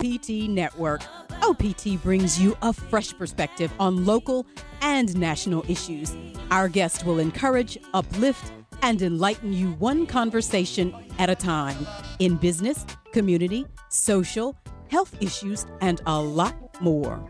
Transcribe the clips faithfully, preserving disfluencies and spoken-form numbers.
P T Network. O P T brings you a fresh perspective on local and national issues. Our guest will encourage, uplift, and enlighten you one conversation at a time in business, community, social, health issues, and a lot more.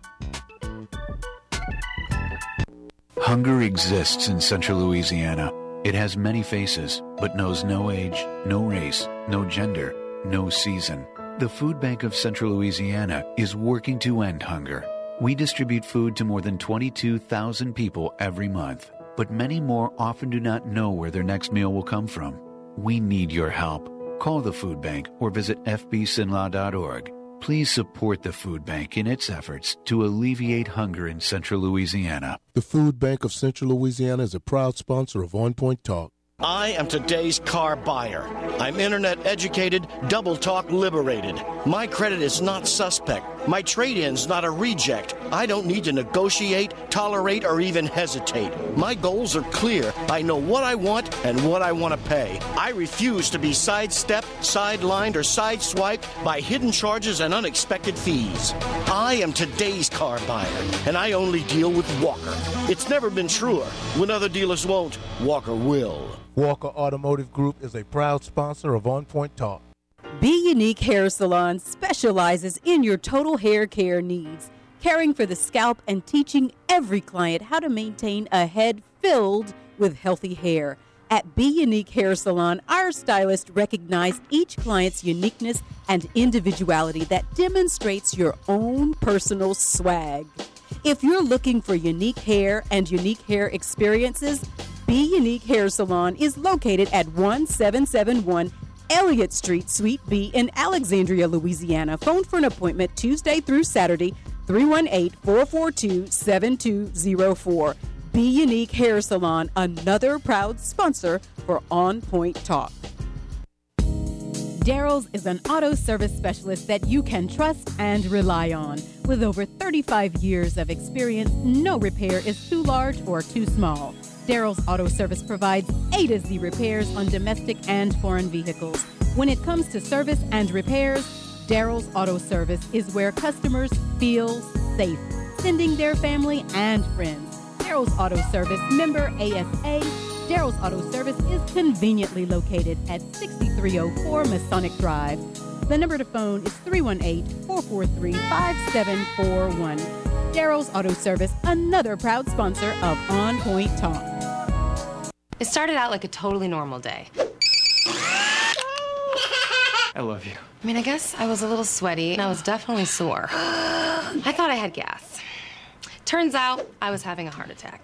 Hunger exists in central Louisiana. It has many faces, but knows no age, no race, no gender, no season. The Food Bank of Central Louisiana is working to end hunger. We distribute food to more than twenty-two thousand people every month, but many more often do not know where their next meal will come from. We need your help. Call the Food Bank or visit f b s i n l a dot org. Please support the Food Bank in its efforts to alleviate hunger in Central Louisiana. The Food Bank of Central Louisiana is a proud sponsor of On Point Talk. I am today's car buyer. I'm internet educated, double talk liberated. My credit is not suspect. My trade-in's not a reject. I don't need to negotiate, tolerate, or even hesitate. My goals are clear. I know what I want and what I want to pay. I refuse to be sidestepped, sidelined, or sideswiped by hidden charges and unexpected fees. I am today's car buyer, and I only deal with Walker. It's never been truer. When other dealers won't, Walker will. Walker Automotive Group is a proud sponsor of On Point Talk. Be Unique Hair Salon specializes in your total hair care needs, caring for the scalp and teaching every client how to maintain a head filled with healthy hair. At Be Unique Hair Salon, our stylists recognize each client's uniqueness and individuality that demonstrates your own personal swag. If you're looking for unique hair and unique hair experiences, Be Unique Hair Salon is located at one seven seven one Elliott Street, Suite B in Alexandria, Louisiana. Phone for an appointment Tuesday through Saturday, three one eight, four four two, seven two zero four. Be Unique Hair Salon, another proud sponsor for On Point Talk. Daryl's is an auto service specialist that you can trust and rely on. With over thirty-five years of experience, no repair is too large or too small. Daryl's Auto Service provides A to Z repairs on domestic and foreign vehicles. When it comes to service and repairs, Daryl's Auto Service is where customers feel safe, sending their family and friends. Daryl's Auto Service, member A S A. Daryl's Auto Service is conveniently located at sixty-three oh four Masonic Drive. The number to phone is three one eight, four four three, five seven four one. Daryl's Auto Service, another proud sponsor of On Point Talk. It started out like a totally normal day. I love you. I mean, I guess I was a little sweaty and I was definitely sore. I thought I had gas. Turns out I was having a heart attack.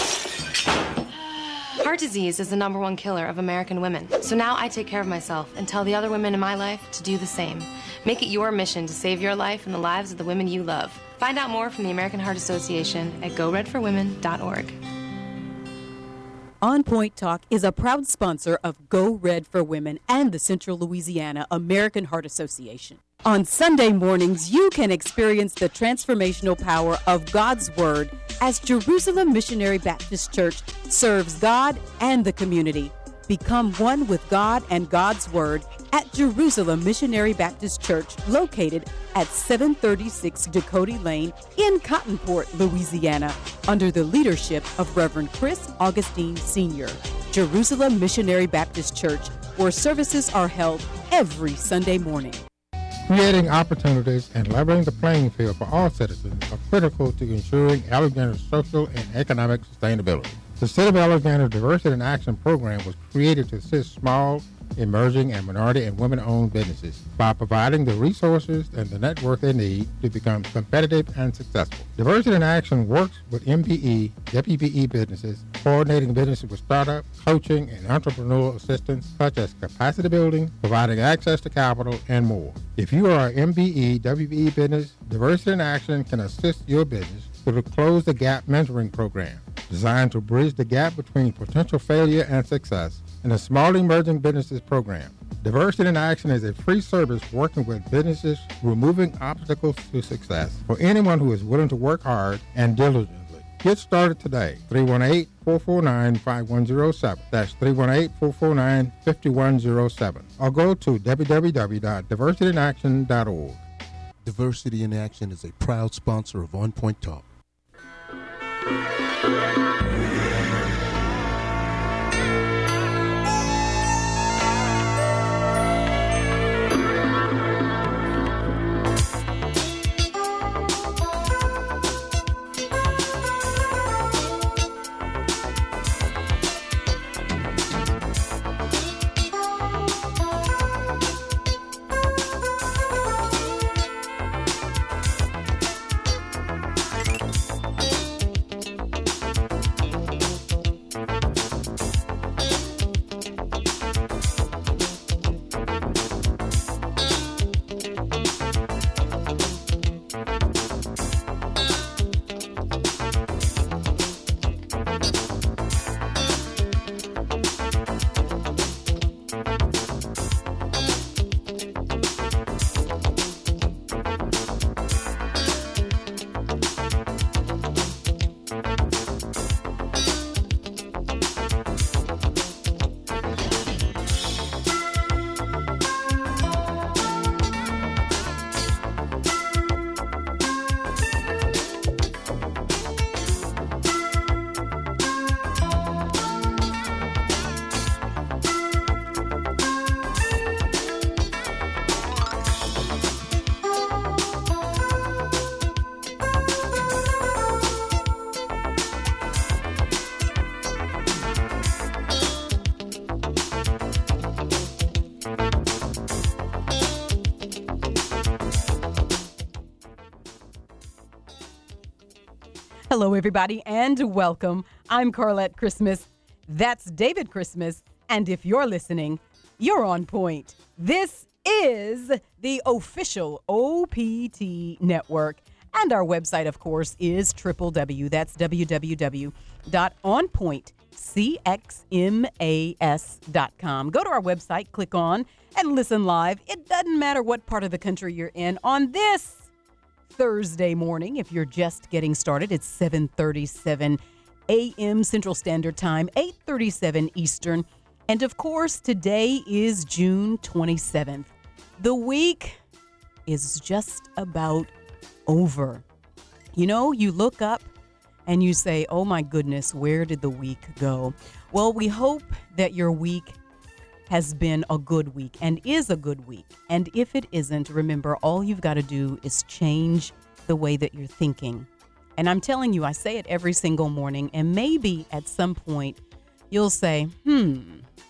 Heart disease is the number one killer of American women. So now I take care of myself and tell the other women in my life to do the same. Make it your mission to save your life and the lives of the women you love. Find out more from the American Heart Association at go red for women dot org. On Point Talk is a proud sponsor of Go Red for Women and the Central Louisiana American Heart Association. On Sunday mornings, you can experience the transformational power of God's Word as Jerusalem Missionary Baptist Church serves God and the community. Become one with God and God's Word at Jerusalem Missionary Baptist Church, located at seven thirty-six Dakota Lane in Cottonport, Louisiana, under the leadership of Reverend Chris Augustine Senior Jerusalem Missionary Baptist Church, where services are held every Sunday morning. Creating opportunities and leveling the playing field for all citizens are critical to ensuring Alexander's social and economic sustainability. The City of Alexander Diversity in Action program was created to assist small, emerging, and minority and women-owned businesses by providing the resources and the network they need to become competitive and successful. Diversity in Action works with M P E, W P E businesses, coordinating businesses with startup, coaching, and entrepreneurial assistance such as capacity building, providing access to capital, and more. If you are an M P E, W P E business, Diversity in Action can assist your business through the Close the Gap mentoring program, designed to bridge the gap between potential failure and success, and the Small Emerging Businesses program. Diversity in Action is a free service working with businesses, removing obstacles to success for anyone who is willing to work hard and diligently. Get started today. three one eight, four four nine, five one zero seven. That's three one eight, four four nine, five one zero seven. Or go to w w w dot diversity in action dot org. Diversity in Action is a proud sponsor of On Point Talk. Hello, everybody, and welcome. I'm Carlette Christmas. That's David Christmas. And if you're listening, you're on point. This is the official O P T network. And our website, of course, is triple W. That's w w w dot on point c x m a s dot com. Go to our website, click on, and listen live. It doesn't matter what part of the country you're in on this Thursday morning. If you're just getting started, it's seven thirty-seven a.m. Central Standard Time, eight thirty-seven Eastern. And of course, today is June twenty-seventh. The week is just about over. You know, you look up and you say, oh my goodness, where did the week go? Well, we hope that your week has been a good week and is a good week. And if it isn't, remember, all you've got to do is change the way that you're thinking. And I'm telling you, I say it every single morning, and maybe at some point you'll say, hmm,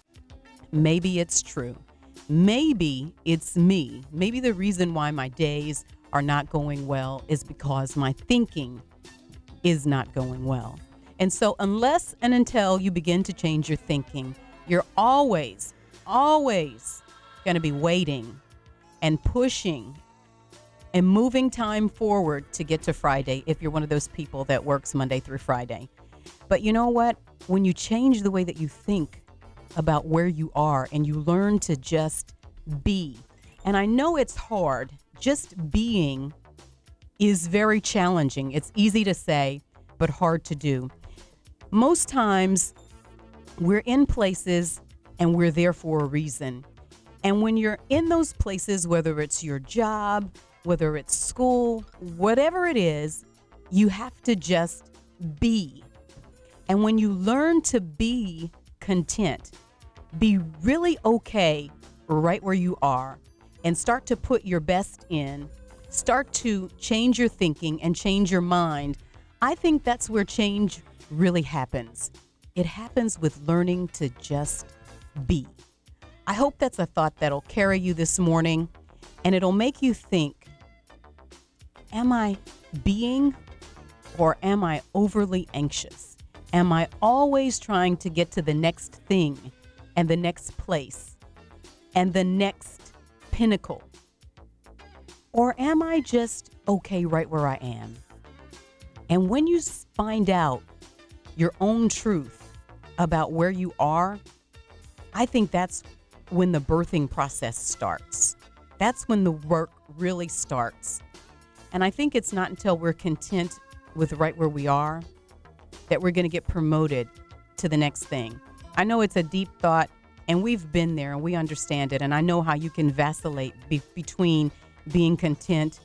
maybe it's true. Maybe it's me. Maybe the reason why my days are not going well is because my thinking is not going well. And so unless and until you begin to change your thinking, you're always always going to be waiting and pushing and moving time forward to get to Friday if you're one of those people that works Monday through Friday. But you know what? When you change the way that you think about where you are and you learn to just be, and I know it's hard, just being is very challenging. It's easy to say, but hard to do. Most times we're in places and we're there for a reason. And when you're in those places, whether it's your job, whether it's school, whatever it is, you have to just be. And when you learn to be content, be really okay right where you are, and start to put your best in, start to change your thinking and change your mind, I think that's where change really happens. It happens with learning to just be. I hope that's a thought that'll carry you this morning, and it'll make you think, am I being or am I overly anxious? Am I always trying to get to the next thing and the next place and the next pinnacle? Or am I just okay right where I am? And when you find out your own truth about where you are, I think that's when the birthing process starts. That's when the work really starts. And I think it's not until we're content with right where we are that we're going to get promoted to the next thing. I know it's a deep thought, and we've been there and we understand it. And I know how you can vacillate be- between being content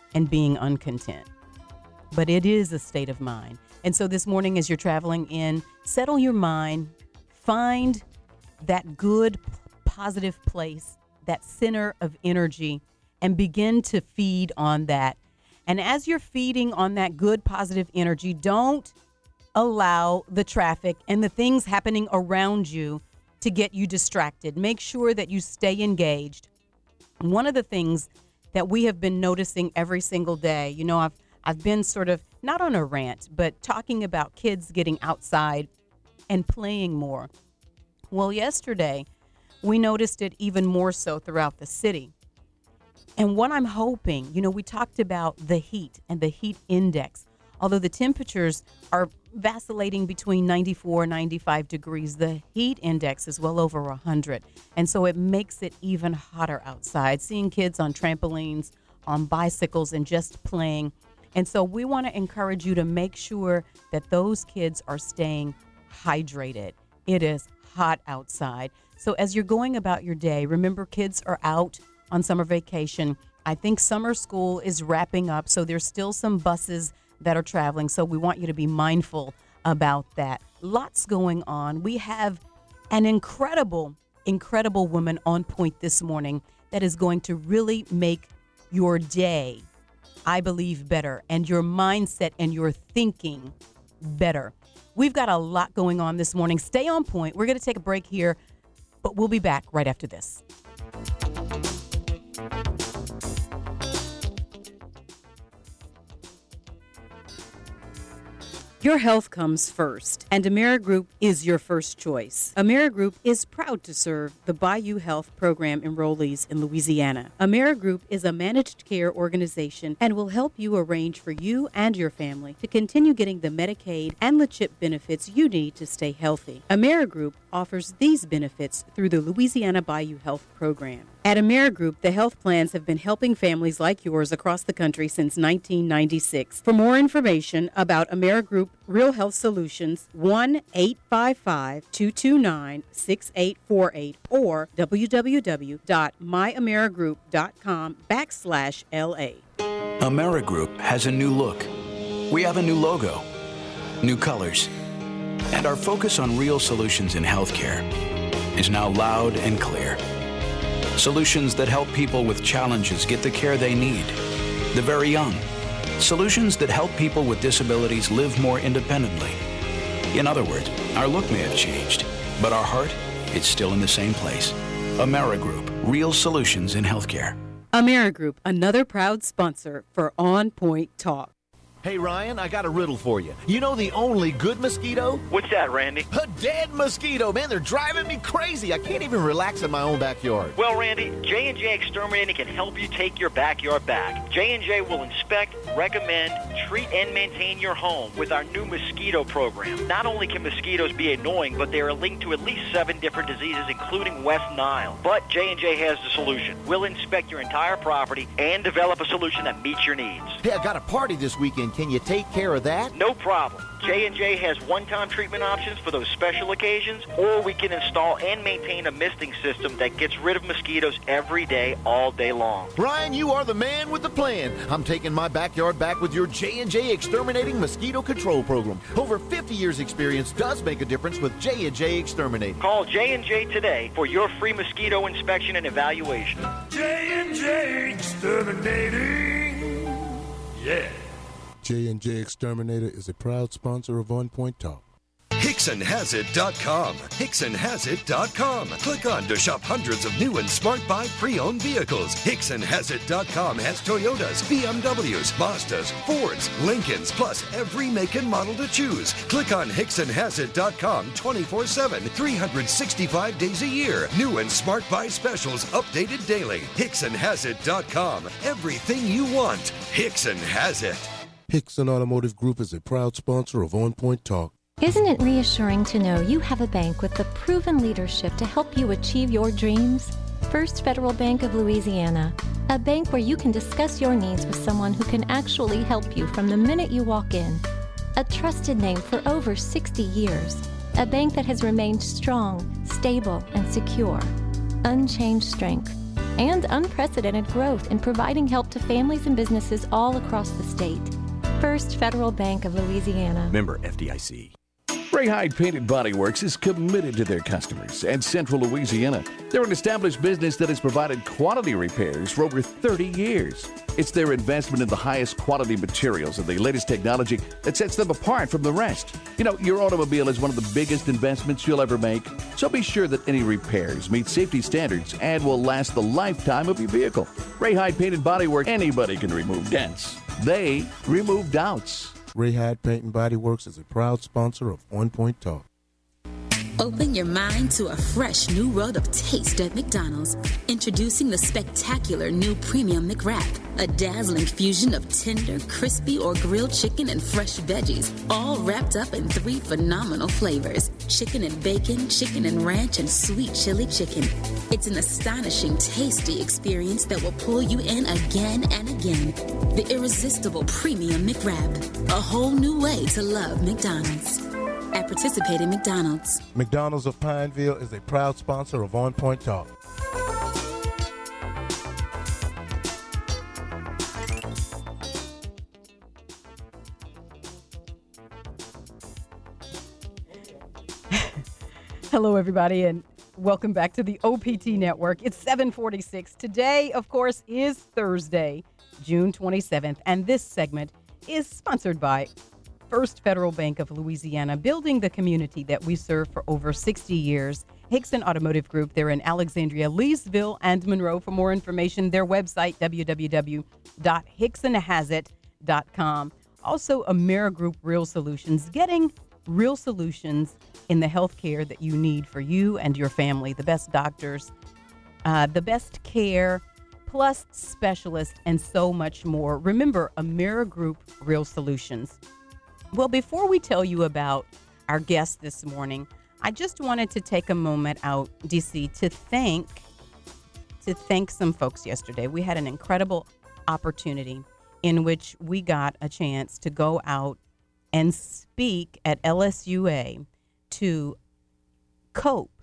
and being uncontent. But it is a state of mind. And so this morning, as you're traveling in, settle your mind, find that good, positive place, that center of energy, and begin to feed on that. And as you're feeding on that good, positive energy, don't allow the traffic and the things happening around you to get you distracted. Make sure that you stay engaged. One of the things that we have been noticing every single day, you know, I've I've been sort of not on a rant, but talking about kids getting outside and playing more. Well, yesterday, we noticed it even more so throughout the city. And what I'm hoping, you know, we talked about the heat and the heat index. Although the temperatures are vacillating between ninety-four and ninety-five degrees, the heat index is well over one hundred. And so it makes it even hotter outside, seeing kids on trampolines, on bicycles, and just playing. And so we want to encourage you to make sure that those kids are staying hydrated. It is hot outside. So as you're going about your day, remember kids are out on summer vacation. I think summer school is wrapping up, so there's still some buses that are traveling. So we want you to be mindful about that. Lots going on. We have an incredible, incredible woman on point this morning that is going to really make your day, I believe, better, and your mindset and your thinking better. We've got a lot going on this morning. Stay on point. We're going to take a break here, but we'll be back right after this. Your health comes first, and AmeriGroup is your first choice. AmeriGroup is proud to serve the Bayou Health Program enrollees in Louisiana. AmeriGroup is a managed care organization and will help you arrange for you and your family to continue getting the Medicaid and the CHIP benefits you need to stay healthy. AmeriGroup offers these benefits through the Louisiana Bayou Health Program. At AmeriGroup, the health plans have been helping families like yours across the country since nineteen ninety-six. For more information about AmeriGroup Real Health Solutions, one eight five five, two two nine, six eight four eight or www.myamerigroup.com backslash LA. AmeriGroup has a new look. We have a new logo, new colors, and our focus on real solutions in healthcare is now loud and clear. Solutions that help people with challenges get the care they need, the very young. Solutions that help people with disabilities live more independently. In other words, our look may have changed, but our heart is still in the same place. AmeriGroup, real solutions in healthcare. AmeriGroup, another proud sponsor for On Point Talk. Hey, Ryan, I got a riddle for you. You know the only good mosquito? What's that, Randy? A dead mosquito. Man, they're driving me crazy. I can't even relax in my own backyard. Well, Randy, J and J Exterminating can help you take your backyard back. J and J will inspect, recommend, treat, and maintain your home with our new mosquito program. Not only can mosquitoes be annoying, but they are linked to at least seven different diseases, including West Nile. But J and J has the solution. We'll inspect your entire property and develop a solution that meets your needs. Hey, I got a party this weekend. Can you take care of that? No problem. J and J has one-time treatment options for those special occasions, or we can install and maintain a misting system that gets rid of mosquitoes every day, all day long. Ryan, you are the man with the plan. I'm taking my backyard back with your J and J Exterminating Mosquito Control Program. Over fifty years experience does make a difference with J and J Exterminating. Call J and J today for your free mosquito inspection and evaluation. J and J Exterminating. Yeah. J and J Exterminator is a proud sponsor of On Point Talk. Hickson Has It dot com. Hickson Has It dot com. Click on to shop hundreds of new and smart buy pre-owned vehicles. Hickson Has It dot com has Toyotas, B M Ws, Mazdas, Fords, Lincolns, plus every make and model to choose. Click on Hickson Has It dot com twenty-four seven, three hundred sixty-five days a year. New and smart buy specials updated daily. Hickson Has It dot com. Everything you want. Hickson has it. Hickson Automotive Group is a proud sponsor of On Point Talk. Isn't it reassuring to know you have a bank with the proven leadership to help you achieve your dreams? First Federal Bank of Louisiana, a bank where you can discuss your needs with someone who can actually help you from the minute you walk in. A trusted name for over sixty years, a bank that has remained strong, stable, and secure. Unchanged strength, and unprecedented growth in providing help to families and businesses all across the state. First Federal Bank of Louisiana. Member F D I C. Ray Hyde Painted Body Works is committed to their customers and Central Louisiana. They're an established business that has provided quality repairs for over thirty years. It's their investment in the highest quality materials and the latest technology that sets them apart from the rest. You know, your automobile is one of the biggest investments you'll ever make, so be sure that any repairs meet safety standards and will last the lifetime of your vehicle. Ray Hyde Painted Body Works, anybody can remove dents. They remove doubts. Ray Hyde Paint and Body Works is a proud sponsor of On Point Talk. Open your mind to a fresh new world of taste at McDonald's. Introducing the spectacular new Premium McWrap, a dazzling fusion of tender, crispy, or grilled chicken and fresh veggies, all wrapped up in three phenomenal flavors: chicken and bacon, chicken and ranch, and sweet chili chicken. It's an astonishing, tasty experience that will pull you in again and again. The irresistible Premium McWrap, a whole new way to love McDonald's. At participating McDonald's. McDonald's of Pineville is a proud sponsor of On Point Talk. Hello, everybody, and welcome back to the O P T Network. It's seven forty-six. Today, of course, is Thursday, June twenty-seventh, and this segment is sponsored by First Federal Bank of Louisiana, building the community that we serve for over sixty years. Hickson Automotive Group, they're in Alexandria, Leesville, and Monroe. For more information, their website, w w w dot hickson has it dot com. Also, AmeriGroup Real Solutions, getting real solutions in the healthcare that you need for you and your family. The best doctors, uh, the best care, plus specialists, and so much more. Remember, AmeriGroup Real Solutions. Well, before we tell you about our guest this morning, I just wanted to take a moment out, D C, to thank to thank some folks yesterday. We had an incredible opportunity in which we got a chance to go out and speak at L S U A to COPE,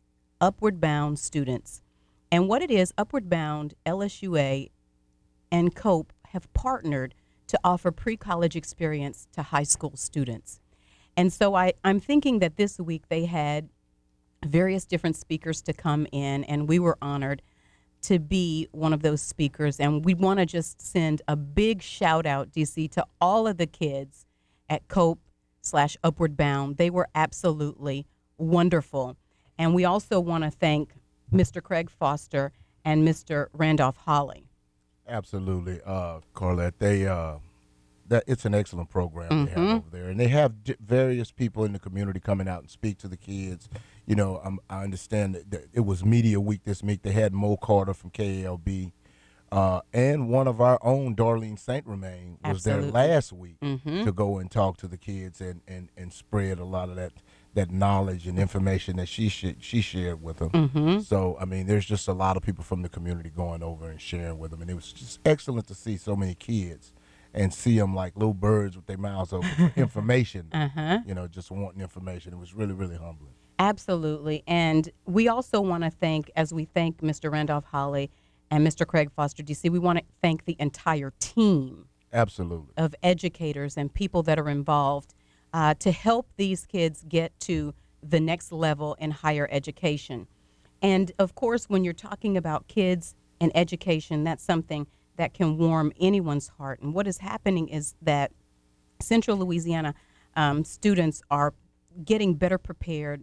Upward Bound students. And what it is, Upward Bound, L S U A, and COPE have partnered to offer pre-college experience to high school students. And so I, I'm thinking that this week they had various different speakers to come in, and we were honored to be one of those speakers. And we want to just send a big shout out, D C, to all of the kids at COPE slash Upward Bound. They were absolutely wonderful. And we also want to thank Mister Craig Foster and Mister Randolph Holly. Absolutely, uh, Carlette. They uh, that it's an excellent program Mm-hmm. they have over there, and they have d- various people in the community coming out and speak to the kids. You know, um, I understand that, that it was Media Week this week. They had Mo Carter from K A L B, uh, and one of our own, Darlene Saint Romain, was Absolutely. there last week Mm-hmm. to go and talk to the kids and, and, and spread a lot of that that knowledge and information that she sh- she shared with them. Mm-hmm. So, I mean, there's just a lot of people from the community going over and sharing with them. And it was just excellent to see so many kids and see them like little birds with their mouths open for information, Uh-huh. you know, just wanting information. It was really, really humbling. Absolutely. And we also want to thank, as we thank Mister Randolph Holly and Mister Craig Foster, D C, we want to thank the entire team Absolutely. of educators and people that are involved uh, to help these kids get to the next level in higher education. And of course, when you're talking about kids and education, that's something that can warm anyone's heart. And what is happening is that Central Louisiana um, students are getting better prepared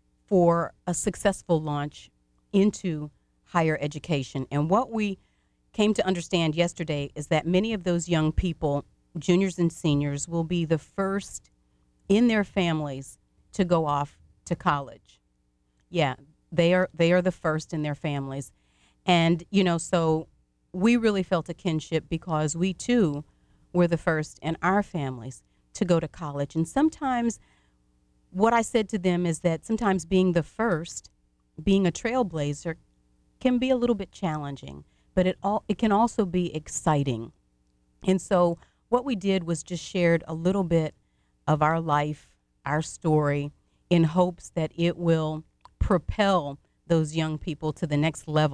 for a successful launch into higher education. And what we came to understand yesterday is that many of those young people, juniors and seniors, will be the first in their families to go off to college. Yeah, they are they are the first in their families. And, you know, so we really felt a kinship because we, too, were the first in our families to go to college. And sometimes what I said to them is that sometimes being the first, being a trailblazer, can be a little bit challenging, but it all it can also be exciting. And so what we did was just shared a little bit of our life, our story, in hopes that it will propel those young people to the next level.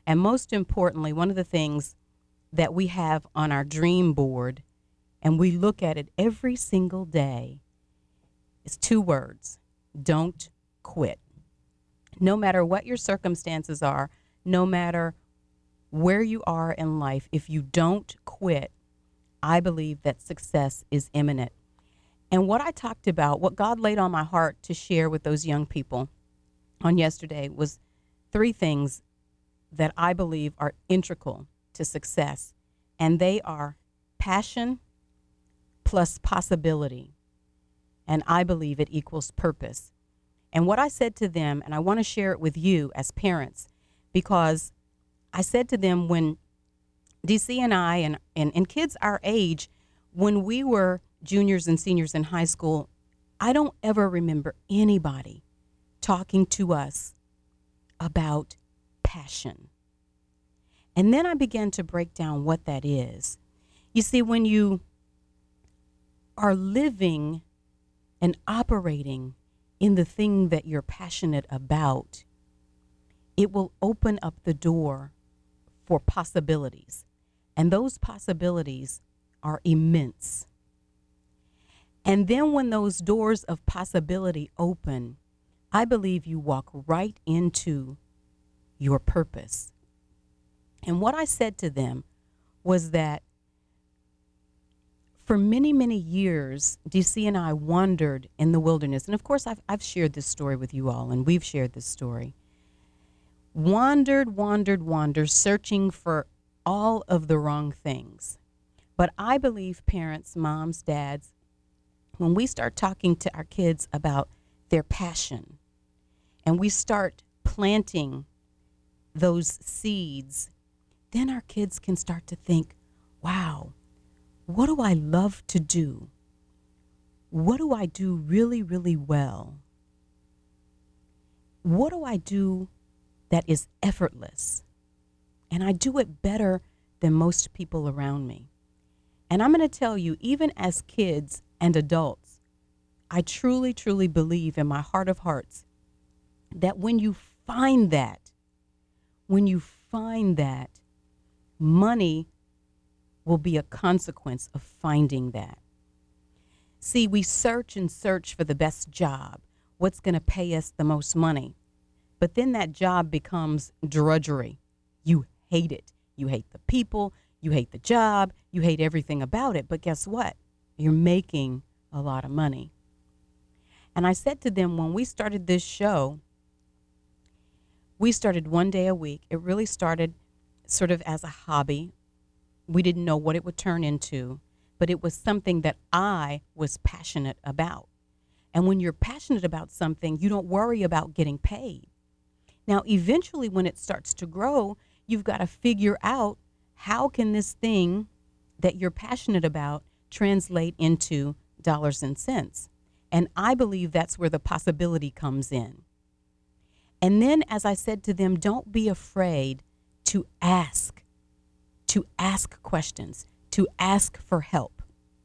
And most importantly, one of the things that we have on our dream board, and we look at it every single day, is two words: don't quit. No matter what your circumstances are, no matter where you are in life, if you don't quit, I believe that success is imminent. And what I talked about, what God laid on my heart to share with those young people on yesterday, was three things that I believe are integral to success. And they are passion plus possibility. And I believe it equals purpose. And what I said to them, and I want to share it with you as parents, because I said to them, when D C and I and, and, and kids our age, when we were juniors and seniors in high school, I don't ever remember anybody talking to us about passion. And then I began to break down what that is. You see, when you are living and operating in the thing that you're passionate about, it will open up the door for possibilities. And those possibilities are immense. And then when those doors of possibility open, I believe you walk right into your purpose. And what I said to them was that for many, many years, D C and I wandered in the wilderness. And of course, I've, I've shared this story with you all, and we've shared this story. Wandered, wandered, wandered, searching for all of the wrong things. But I believe parents, moms, dads, when we start talking to our kids about their passion, and we start planting those seeds, then our kids can start to think, wow, what do I love to do? What do I do really, really well? What do I do that is effortless? And I do it better than most people around me. And I'm going to tell you, even as kids and adults, I truly, truly believe in my heart of hearts that when you find that, when you find that, money will be a consequence of finding that. See, we search and search for the best job, what's going to pay us the most money. But then that job becomes drudgery. You hate it. You hate the people. You hate the job. You hate everything about it. But guess what? You're making a lot of money. And I said to them, when we started this show, we started one day a week. It really started sort of as a hobby. We didn't know what it would turn into, but it was something that I was passionate about. And when you're passionate about something, you don't worry about getting paid. Now, eventually, when it starts to grow, you've got to figure out, how can this thing that you're passionate about translate into dollars and cents? And I believe that's where the possibility comes in. And then, as I said to them, don't be afraid to ask, to ask questions, to ask for help.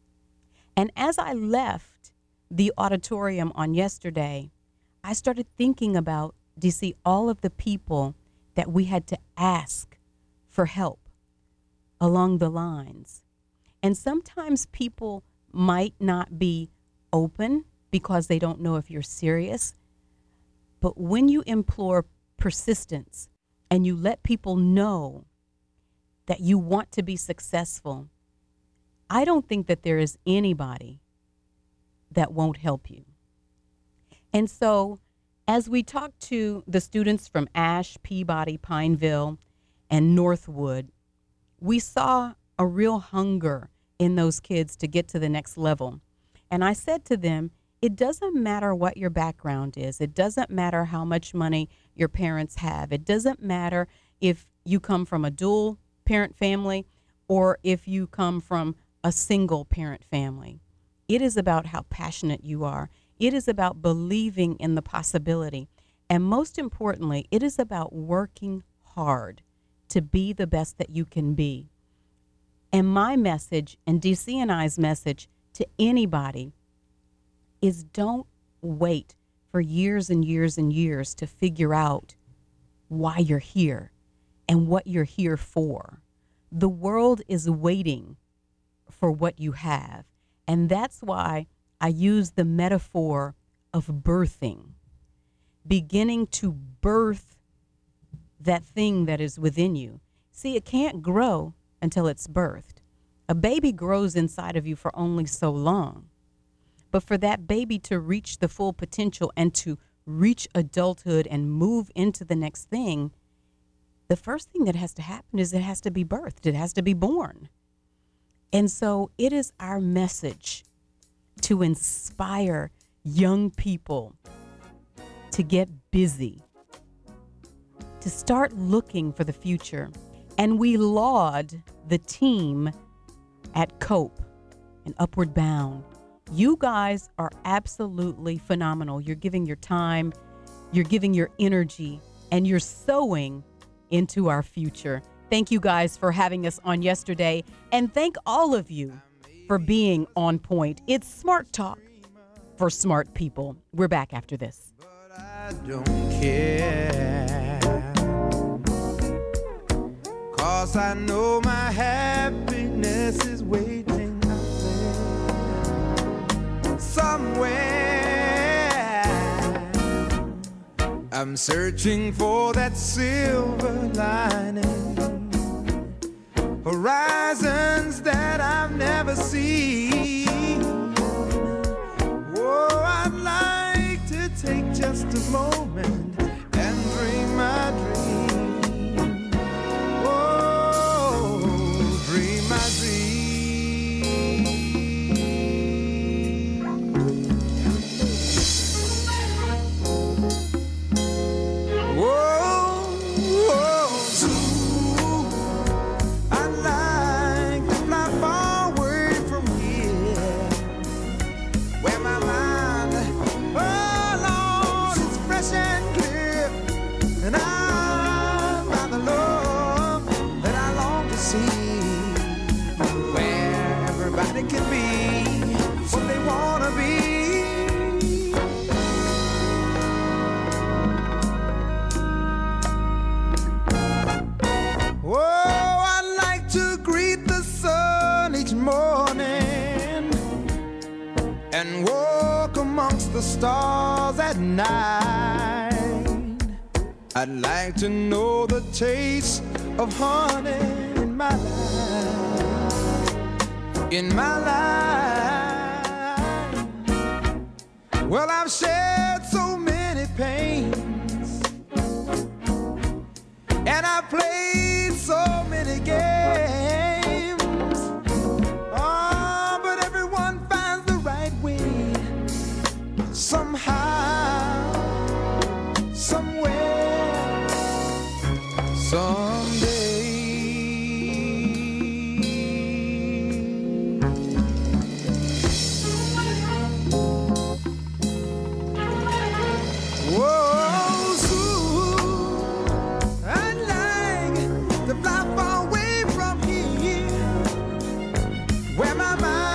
And as I left the auditorium on yesterday, I started thinking about, do you see, all of the people that we had to ask for help along the lines. And sometimes people might not be open because they don't know if you're serious. But when you implore persistence and you let people know that you want to be successful, I don't think that there is anybody that won't help you. And so as we talk to the students from Ash, Peabody, Pineville, and Northwood, we saw a real hunger in those kids to get to the next level. And I said to them, it doesn't matter what your background is. It doesn't matter how much money your parents have. It doesn't matter if you come from a dual parent family or if you come from a single parent family. It is about how passionate you are. It is about believing in the possibility. And most importantly, it is about working hard to be the best that you can be. And my message, and D C and I's message to anybody, is don't wait for years and years and years to figure out why you're here. and what you're here for. The world is waiting for what you have. And that's why I use the metaphor of birthing, beginning to birth that thing that is within you. See, it can't grow until it's birthed. A baby grows inside of you for only so long. But for that baby to reach the full potential and to reach adulthood and move into the next thing, the first thing that has to happen is it has to be birthed. It has to be born. And so it is our message to inspire young people to get busy, to start looking for the future. And we laud the team at COPE and Upward Bound. You guys are absolutely phenomenal. You're giving your time, you're giving your energy, and you're sowing into our future. Thank you guys for having us on yesterday, and thank all of you for being on point. It's Smart Talk for smart people. We're back after this. But I don't care, 'cause I know my happiness is waiting out there somewhere. I'm searching for that silver lining, horizons that I've never seen. Oh, I'd like to take just a moment and dream my dream. Oh, dream my dream. Whoa, whoa, zoo. I'd like to fly far away from here, where my mind, oh Lord, is fresh and clear, and I'm by the love that I long to see, where everybody can be what they want to be. Oh, I'd like to greet the sun each morning and walk amongst the stars at night. I'd like to know the taste of honey in my life, in my life. Well, I've shared so many pains, and I've played so many games. Oh, but everyone finds the right way, somehow, somewhere, someday. Whoa, Sue, I'd like to fly far away from here, where my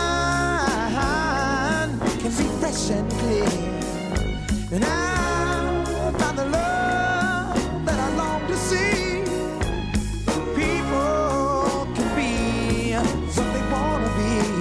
mind can be fresh and clear, and I'll find the love that I long to see. People can be what they want to be.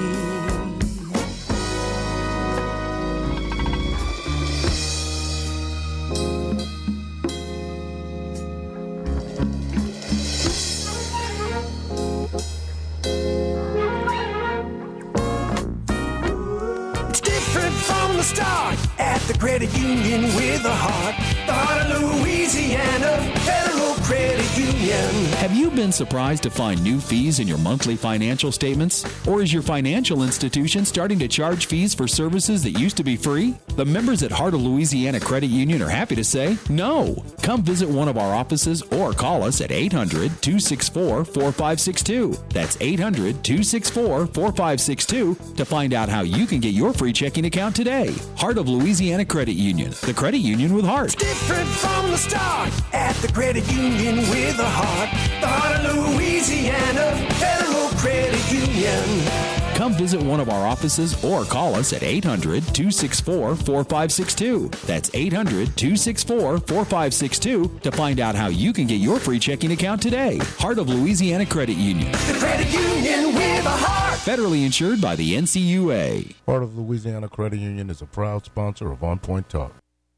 It's different from the start at the credit union with a heart. The heart of Louisiana, Federal Credit Union. Have you been surprised to find new fees in your monthly financial statements? Or is your financial institution starting to charge fees for services that used to be free? The members at Heart of Louisiana Credit Union are happy to say no. Come visit one of our offices or call us at eight hundred, two six four, four five six two. That's eight hundred, two six four, four five six two to find out how you can get your free checking account today. Heart of Louisiana Credit Union, the credit union with heart. Different from the start at the credit union with a heart. The heart of Louisiana, Federal Credit Union. Come visit one of our offices or call us at eight hundred, two six four, four five six two. That's eight hundred, two six four, four five six two to find out how you can get your free checking account today. Heart of Louisiana Credit Union. The credit union with a heart. Federally insured by the N C U A. Heart of Louisiana Credit Union is a proud sponsor of On Point Talk.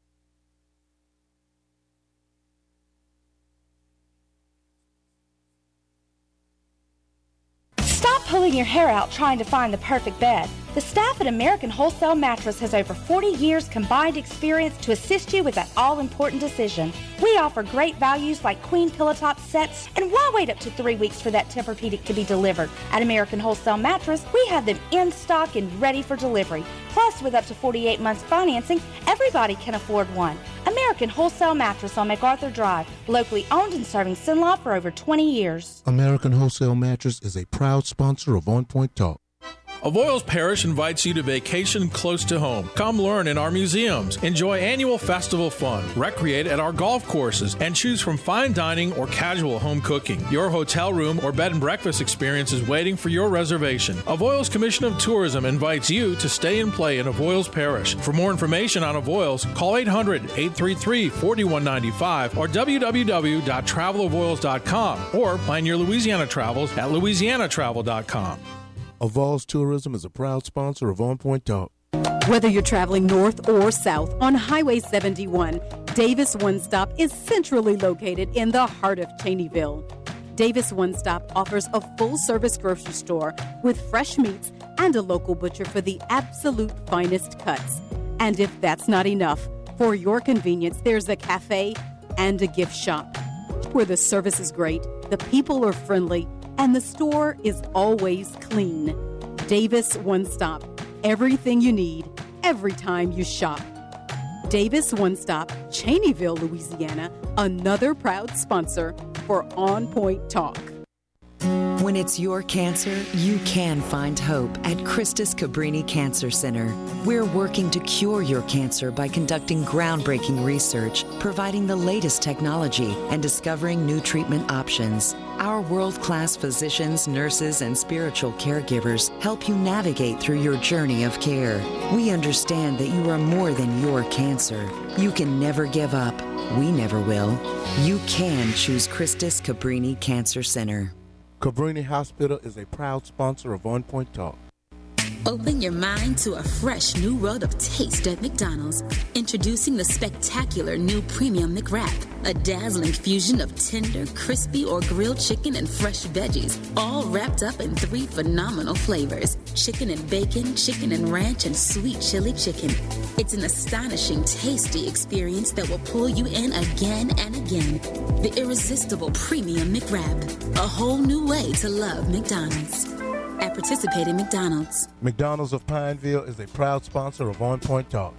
Stop pulling your hair out trying to find the perfect bed. The staff at American Wholesale Mattress has over forty years combined experience to assist you with that all-important decision. We offer great values like queen pillow top sets, and why wait up to three weeks for that Tempur-Pedic to be delivered? At American Wholesale Mattress, we have them in stock and ready for delivery. Plus, with up to forty-eight months financing, everybody can afford one. American Wholesale Mattress on MacArthur Drive, locally owned and serving Cenla for over twenty years. American Wholesale Mattress is a proud sponsor of On Point Talk. Avoyelles Parish invites you to vacation close to home. Come learn in our museums, enjoy annual festival fun, recreate at our golf courses, and choose from fine dining or casual home cooking. Your hotel room or bed and breakfast experience is waiting for your reservation. Avoyelles Commission of Tourism invites you to stay and play in Avoyelles Parish. For more information on Avoyelles, call eight hundred, eight three three, four one nine five or w w w dot travel avoyelles dot com or plan your Louisiana travels at louisiana travel dot com. Avoyelles Tourism is a proud sponsor of On Point Talk. Whether you're traveling north or south on Highway seventy-one, Davis One Stop is centrally located in the heart of Cheneyville. Davis One Stop offers a full-service grocery store with fresh meats and a local butcher for the absolute finest cuts. And if that's not enough, for your convenience, there's a cafe and a gift shop where the service is great, the people are friendly, and the store is always clean. Davis One Stop. Everything you need, every time you shop. Davis One Stop, Cheneyville, Louisiana, another proud sponsor for On Point Talk. When it's your cancer, you can find hope at Christus Cabrini Cancer Center. We're working to cure your cancer by conducting groundbreaking research, providing the latest technology, and discovering new treatment options. Our world-class physicians, nurses, and spiritual caregivers help you navigate through your journey of care. We understand that you are more than your cancer. You can never give up. We never will. You can choose Christus Cabrini Cancer Center. Cabrini Hospital is a proud sponsor of On Point Talk. Open your mind to a fresh new world of taste at McDonald's. Introducing the spectacular new Premium McWrap, a dazzling fusion of tender, crispy, or grilled chicken and fresh veggies, all wrapped up in three phenomenal flavors: chicken and bacon, chicken and ranch, and sweet chili chicken. It's an astonishing, tasty experience that will pull you in again and again. The irresistible Premium McWrap, a whole new way to love McDonald's. At participating McDonald's. McDonald's of Pineville is a proud sponsor of On Point Talk.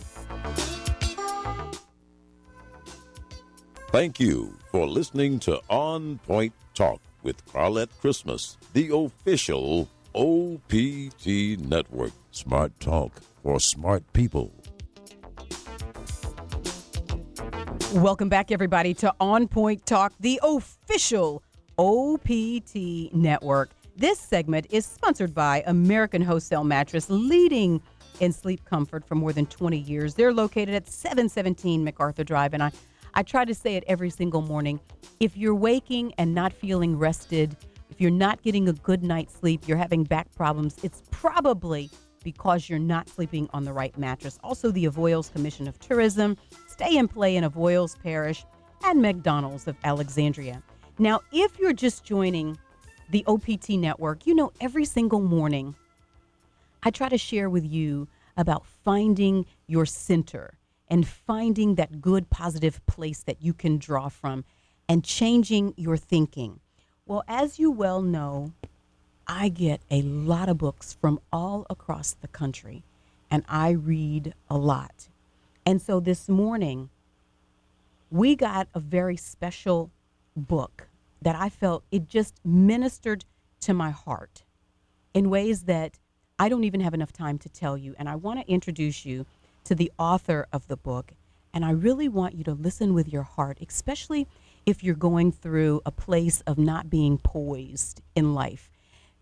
Thank you for listening to On Point Talk with Carlette Christmas, the official O P T network. Smart talk for smart people. Welcome back, everybody, to On Point Talk, the official O P T network. This segment is sponsored by American Wholesale Mattress, leading in sleep comfort for more than twenty years. They're located at seven seventeen MacArthur Drive, and I, I try to say it every single morning. If you're waking and not feeling rested, if you're not getting a good night's sleep, you're having back problems, it's probably because you're not sleeping on the right mattress. Also, the Avoyelles Commission of Tourism, Stay and Play in Avoyelles Parish, and McDonald's of Alexandria. Now, if you're just joining the O P T network, you know, every single morning, I try to share with you about finding your center and finding that good, positive place that you can draw from and changing your thinking. Well, as you well know, I get a lot of books from all across the country, and I read a lot. And so this morning, we got a very special book that I felt it just ministered to my heart in ways that I don't even have enough time to tell you. And I want to introduce you to the author of the book. And I really want you to listen with your heart, especially if you're going through a place of not being poised in life.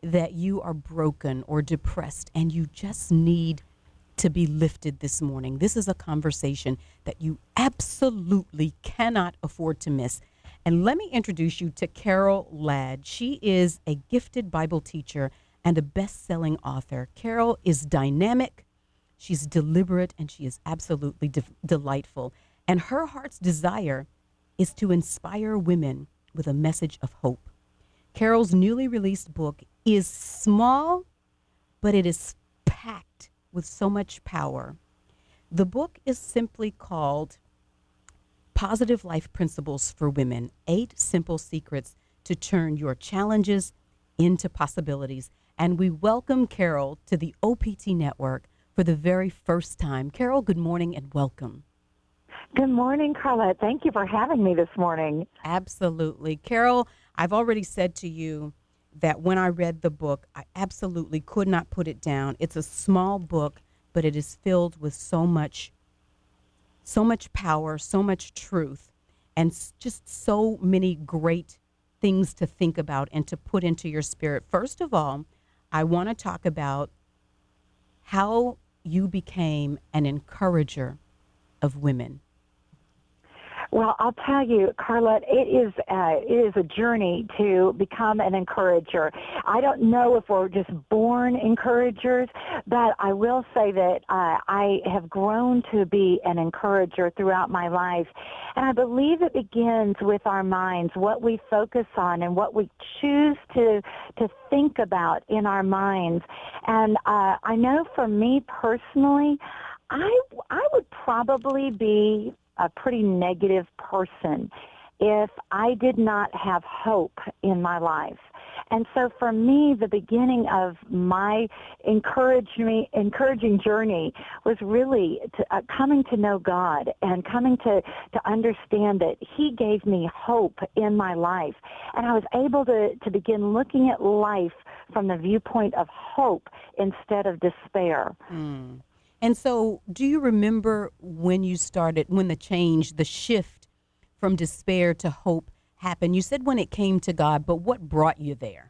that you are broken or depressed and you just need to be lifted this morning, this is a conversation that you absolutely cannot afford to miss. And let me introduce you to Carol Ladd. She is a gifted Bible teacher and a best-selling author. Carol is dynamic, she's deliberate, and she is absolutely de- delightful. And her heart's desire is to inspire women with a message of hope. Carol's newly released book is small, but it is packed with so much power. The book is simply called Positive Life Principles for Women, Eight Simple Secrets to Turn Your Challenges into Possibilities. And we welcome Carol to the O P T Network for the very first time. Carol, good morning and welcome. Good morning, Carlette. Thank you for having me this morning. Absolutely. Carol, I've already said to you that when I read the book, I absolutely could not put it down. It's a small book, but it is filled with so much, so much power, so much truth, and s- just so many great things to think about and to put into your spirit. First of all, I want to talk about how you became an encourager of women. Well, I'll tell you, Carlette, it is uh, it is a journey to become an encourager. I don't know if we're just born encouragers, but I will say that uh, I have grown to be an encourager throughout my life. And I believe it begins with our minds, what we focus on and what we choose to to think about in our minds. And uh, I know for me personally, I I would probably be a pretty negative person if I did not have hope in my life. And so for me, the beginning of my encouraging, encouraging journey was really to, uh, coming to know God and coming to, to understand that He gave me hope in my life. And I was able to, to begin looking at life from the viewpoint of hope instead of despair. Mm. And so do you remember when you started, when the change, the shift from despair to hope happened? You said when it came to God, but what brought you there?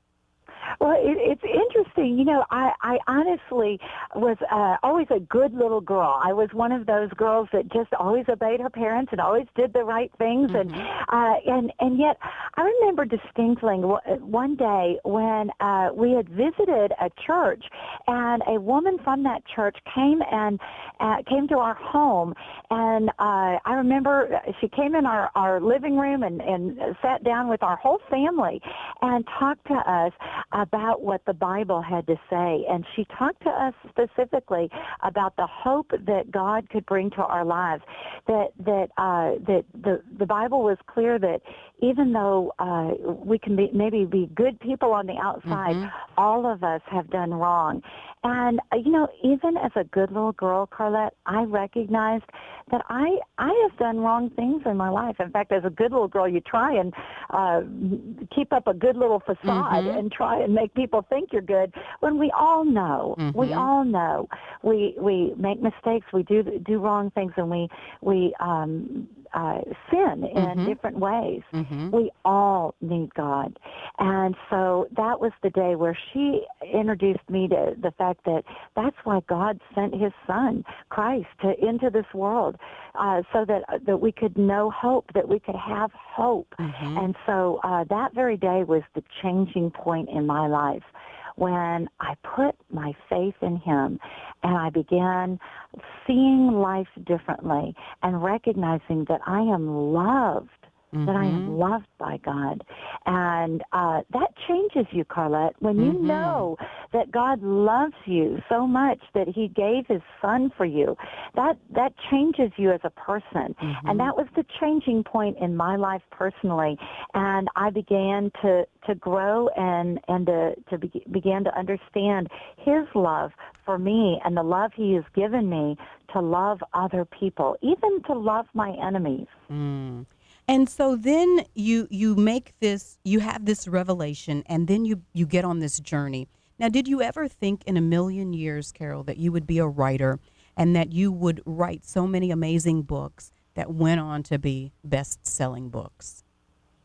Well, it, it's interesting. You know, I, I honestly was uh, always a good little girl. I was one of those girls that just always obeyed her parents and always did the right things. Mm-hmm. And uh, and and yet I remember distinctly one day when uh, we had visited a church, and a woman from that church came and uh, came to our home. And uh, I remember she came in our, our living room and, and sat down with our whole family and talked to us about what the Bible had to say. And she talked to us specifically about the hope that God could bring to our lives, that that uh, that the, the Bible was clear that even though uh, we can be, maybe be good people on the outside, mm-hmm. all of us have done wrong. And, uh, you know, even as a good little girl, Carlette, I recognized that I I have done wrong things in my life. In fact, as a good little girl, you try and uh, keep up a good little facade mm-hmm. and try and make people think you're good, when we all know, mm-hmm. we all know, we we make mistakes, we do do wrong things, and we, we um, uh, sin in mm-hmm. different ways. Mm-hmm. We all need God. And so that was the day where she introduced me to the fact that that's why God sent His Son, Christ, to, into this world, uh, so that uh, that we could know hope, that we could have hope. Mm-hmm. And so uh, that very day was the changing point in my life, when I put my faith in Him and I began seeing life differently and recognizing that I am loved, mm-hmm. that I am loved by God. And uh, that changes you, Carlette, when you mm-hmm. know that God loves you so much that He gave His Son for you. That that changes you as a person. Mm-hmm. And that was the changing point in my life personally. And I began to, to grow and, and to, to be, began to understand His love for me and the love He has given me to love other people, even to love my enemies. Mm. And so then you you make this, you have this revelation, and then you, you get on this journey. Now, did you ever think in a million years, Carol, that you would be a writer and that you would write so many amazing books that went on to be best-selling books?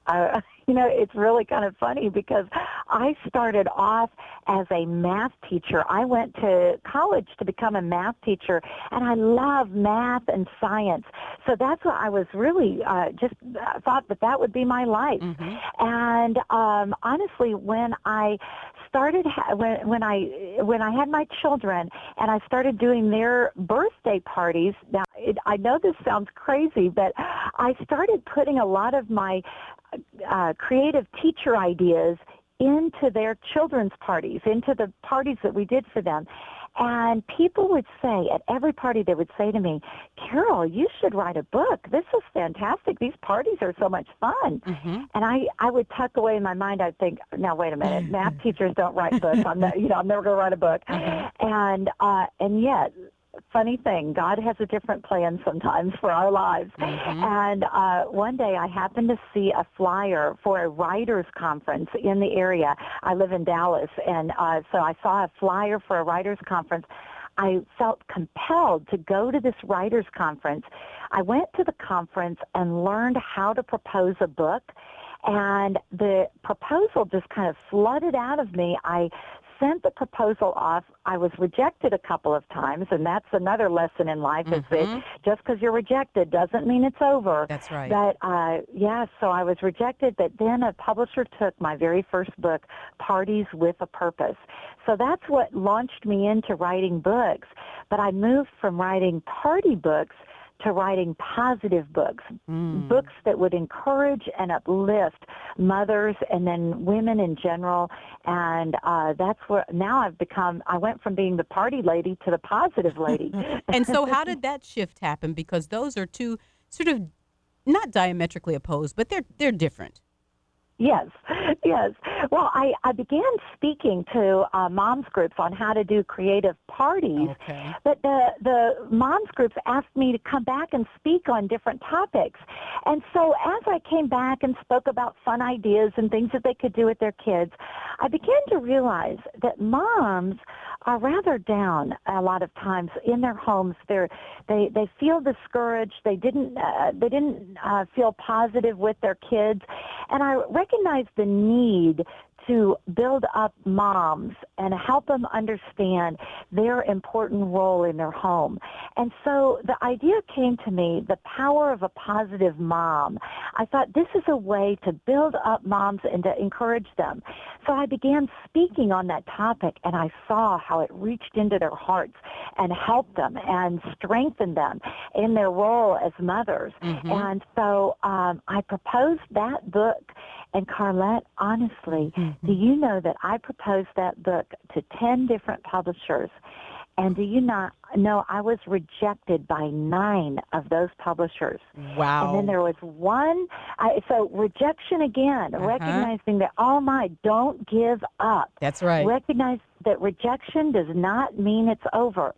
Uh, you know, it's really kind of funny because I started off as a math teacher. I went to college to become a math teacher, and I love math and science. So that's what I was really uh, just uh, thought that that would be my life. Mm-hmm. And um, honestly, when I started ha- when when I when I had my children and I started doing their birthday parties. Now, it, I know this sounds crazy, but I started putting a lot of my uh, creative teacher ideas into their children's parties, into the parties that we did for them. And people would say, at every party, they would say to me, Carol, you should write a book. This is fantastic. These parties are so much fun. Mm-hmm. And I, I would tuck away in my mind, I'd think, now, wait a minute, math teachers don't write books. I'm not, you know, I'm never going to write a book. Mm-hmm. And, uh, and yet, funny thing, God has a different plan sometimes for our lives. Mm-hmm. And uh, one day I happened to see a flyer for a writers' conference in the area. I live in Dallas, and uh, so I saw a flyer for a writers' conference. I felt compelled to go to this writers' conference. I went to the conference and learned how to propose a book, and the proposal just kind of flooded out of me. I sent the proposal off. I was rejected a couple of times, and that's another lesson in life, mm-hmm. is that just because you're rejected doesn't mean it's over. That's right. But, uh, yeah, so I was rejected, but then a publisher took my very first book, Parties with a Purpose. So that's what launched me into writing books. But I moved from writing party books to writing positive books, mm. books that would encourage and uplift mothers and then women in general. And uh, that's where now I've become, I went from being the party lady to the positive lady. And so how did that shift happen? Because those are two sort of not diametrically opposed, but they're they're different. Yes, yes. Well, I, I began speaking to uh, moms groups on how to do creative parties, okay. but the, the moms groups asked me to come back and speak on different topics. And so as I came back and spoke about fun ideas and things that they could do with their kids, I began to realize that moms are rather down a lot of times in their homes. They're, they they feel discouraged. They didn't uh, they didn't uh, feel positive with their kids, and I recognize the need to build up moms and help them understand their important role in their home. And so the idea came to me, the power of a positive mom. I thought this is a way to build up moms and to encourage them. So I began speaking on that topic, and I saw how it reached into their hearts and helped them and strengthened them in their role as mothers. Mm-hmm. And so um, I proposed that book. And Carlette, honestly, mm-hmm. do you know that I proposed that book to ten different publishers? And do you not know I was rejected by nine of those publishers? Wow. And then there was one. I, so rejection again, uh-huh. recognizing that, oh my, don't give up. That's right. Recognize that rejection does not mean it's over.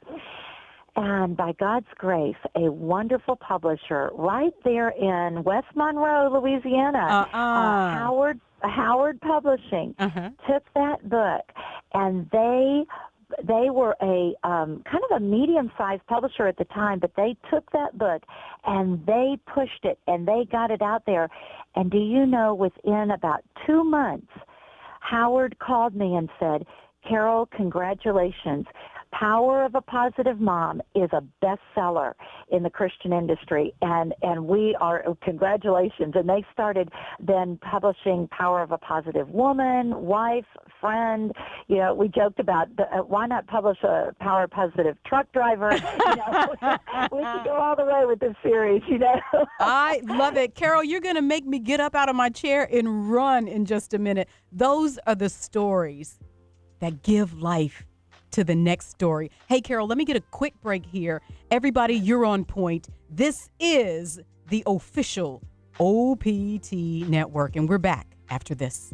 And by God's grace, a wonderful publisher right there in West Monroe, Louisiana, uh-uh. uh, Howard Howard Publishing, uh-huh. took that book, and they they were a um, kind of a medium-sized publisher at the time, but they took that book and they pushed it and they got it out there. And do you know, within about two months, Howard called me and said, Carol, congratulations. Power of a Positive Mom is a bestseller in the Christian industry, and, and we are, congratulations. And they started then publishing Power of a Positive Woman, Wife, Friend. You know, we joked about the, uh, why not publish a Power Positive Truck Driver? You know, we could go all the way with this series, you know. I love it. Carol, you're going to make me get up out of my chair and run in just a minute. Those are the stories that give life to the next story. Hey, Carol, let me get a quick break here. Everybody, you're on point. This is the official O P T Network, and we're back after this.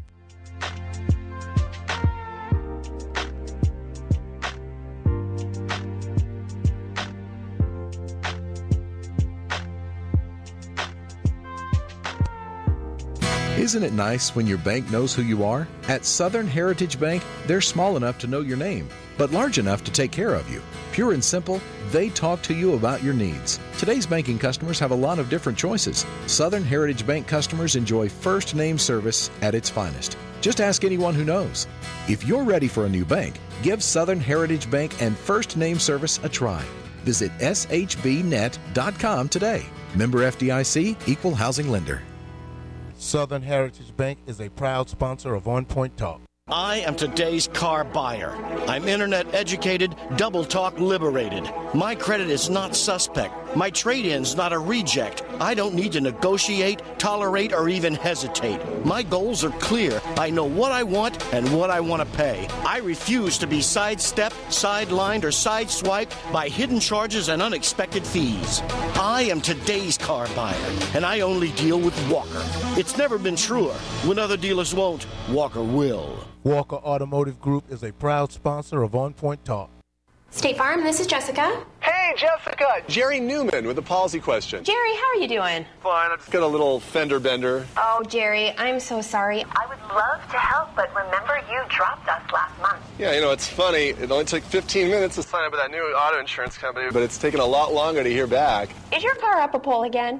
Isn't it nice when your bank knows who you are? At Southern Heritage Bank, they're small enough to know your name. but large enough to take care of you. Pure and simple, they talk to you about your needs. Today's banking customers have a lot of different choices. Southern Heritage Bank customers enjoy first name service at its finest. Just ask anyone who knows. If you're ready for a new bank, give Southern Heritage Bank and first name service a try. Visit S H B net dot com today. Member F D I C, Equal Housing Lender. Southern Heritage Bank is a proud sponsor of On Point Talk. I am today's car buyer. I'm internet educated, double talk liberated. My credit is not suspect. My trade-in's not a reject. I don't need to negotiate, tolerate, or even hesitate. My goals are clear. I know what I want and what I want to pay. I refuse to be sidestepped, sidelined, or sideswiped by hidden charges and unexpected fees. I am today's car buyer, and I only deal with Walker. It's never been truer. When other dealers won't, Walker will. Walker Automotive Group is a proud sponsor of On Point Talk. State Farm, this is Jessica. Hey, Jessica! Jerry Newman with a policy question. Jerry, how are you doing? Fine, I just got a little fender bender. Oh, Jerry, I'm so sorry. I would love to help, but remember you dropped us last month. Yeah, you know, it's funny. It only took fifteen minutes to sign up with that new auto insurance company, but it's taken a lot longer to hear back. Is your car up a pole again?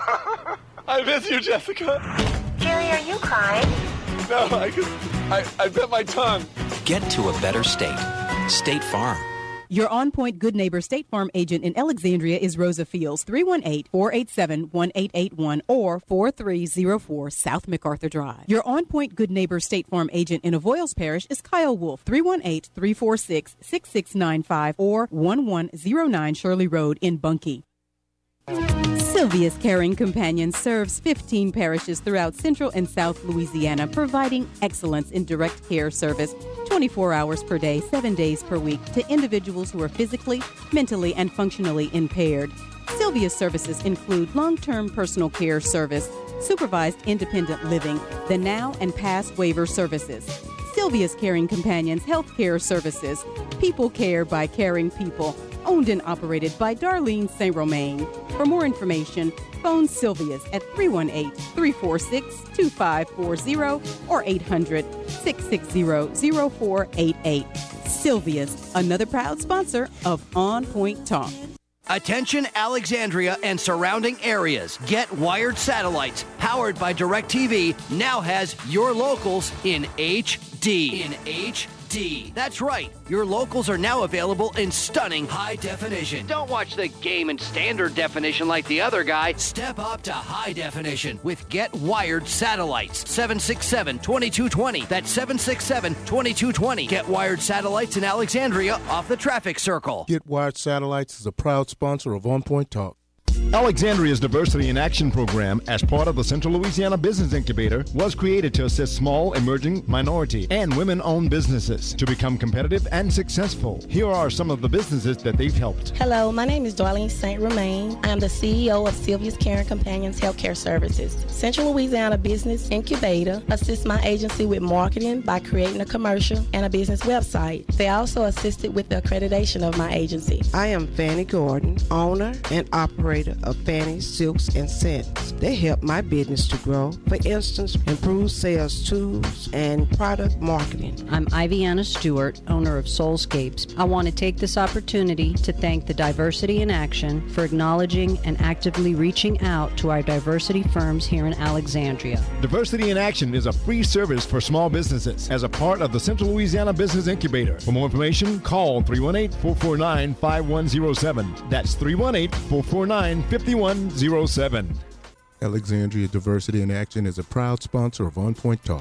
I miss you, Jessica. Jerry, are you crying? No, I just, I, I bit my tongue. Get to a better state. State Farm. Your On Point Good Neighbor State Farm agent in Alexandria is Rosa Fields, three one eight, four eight seven, one eight eight one or four three zero four South MacArthur Drive. Your On Point Good Neighbor State Farm agent in Avoyles Parish is Kyle Wolf, three one eight, three four six, six six nine five or one one zero nine Shirley Road in Bunkie. Sylvia's Caring Companion serves fifteen parishes throughout Central and South Louisiana, providing excellence in direct care service twenty-four hours per day, seven days per week to individuals who are physically, mentally, and functionally impaired. Sylvia's services include long-term personal care service, supervised independent living, the now and past waiver services. Sylvia's Caring Companions Healthcare Services, people care by caring people, owned and operated by Darlene Saint Romain. For more information, phone Sylvia's at three one eight, three four six, two five four zero or eight hundred, six six zero, zero four eight eight. Sylvia's, another proud sponsor of On Point Talk. Attention Alexandria and surrounding areas. Get Wired Satellites, powered by DirecTV, now has your locals in H D. In H D. That's right. Your locals are now available in stunning high definition. Don't watch the game in standard definition like the other guy. Step up to high definition with Get Wired Satellites. seven six seven, two two two zero. That's seven six seven, two two two zero. Get Wired Satellites in Alexandria off the traffic circle. Get Wired Satellites is a proud sponsor of On Point Talk. Alexandria's Diversity in Action program, as part of the Central Louisiana Business Incubator, was created to assist small, emerging, minority, and women-owned businesses to become competitive and successful. Here are some of the businesses that they've helped. Hello, my name is Darlene Saint Romain. I am the C E O of Sylvia's Caring Companions Healthcare Services. Central Louisiana Business Incubator assists my agency with marketing by creating a commercial and a business website. They also assisted with the accreditation of my agency. I am Fanny Gordon, owner and operator of Fanny Silks and Scents. They help my business to grow. For instance, improve sales tools and product marketing. I'm Iviana Stewart, owner of Soulscapes. I want to take this opportunity to thank the Diversity in Action for acknowledging and actively reaching out to our diversity firms here in Alexandria. Diversity in Action is a free service for small businesses as a part of the Central Louisiana Business Incubator. For more information, call three one eight, four four nine, five one zero seven. That's three one eight, four four nine, five one zero seven. Alexandria Diversity in Action is a proud sponsor of On Point Talk.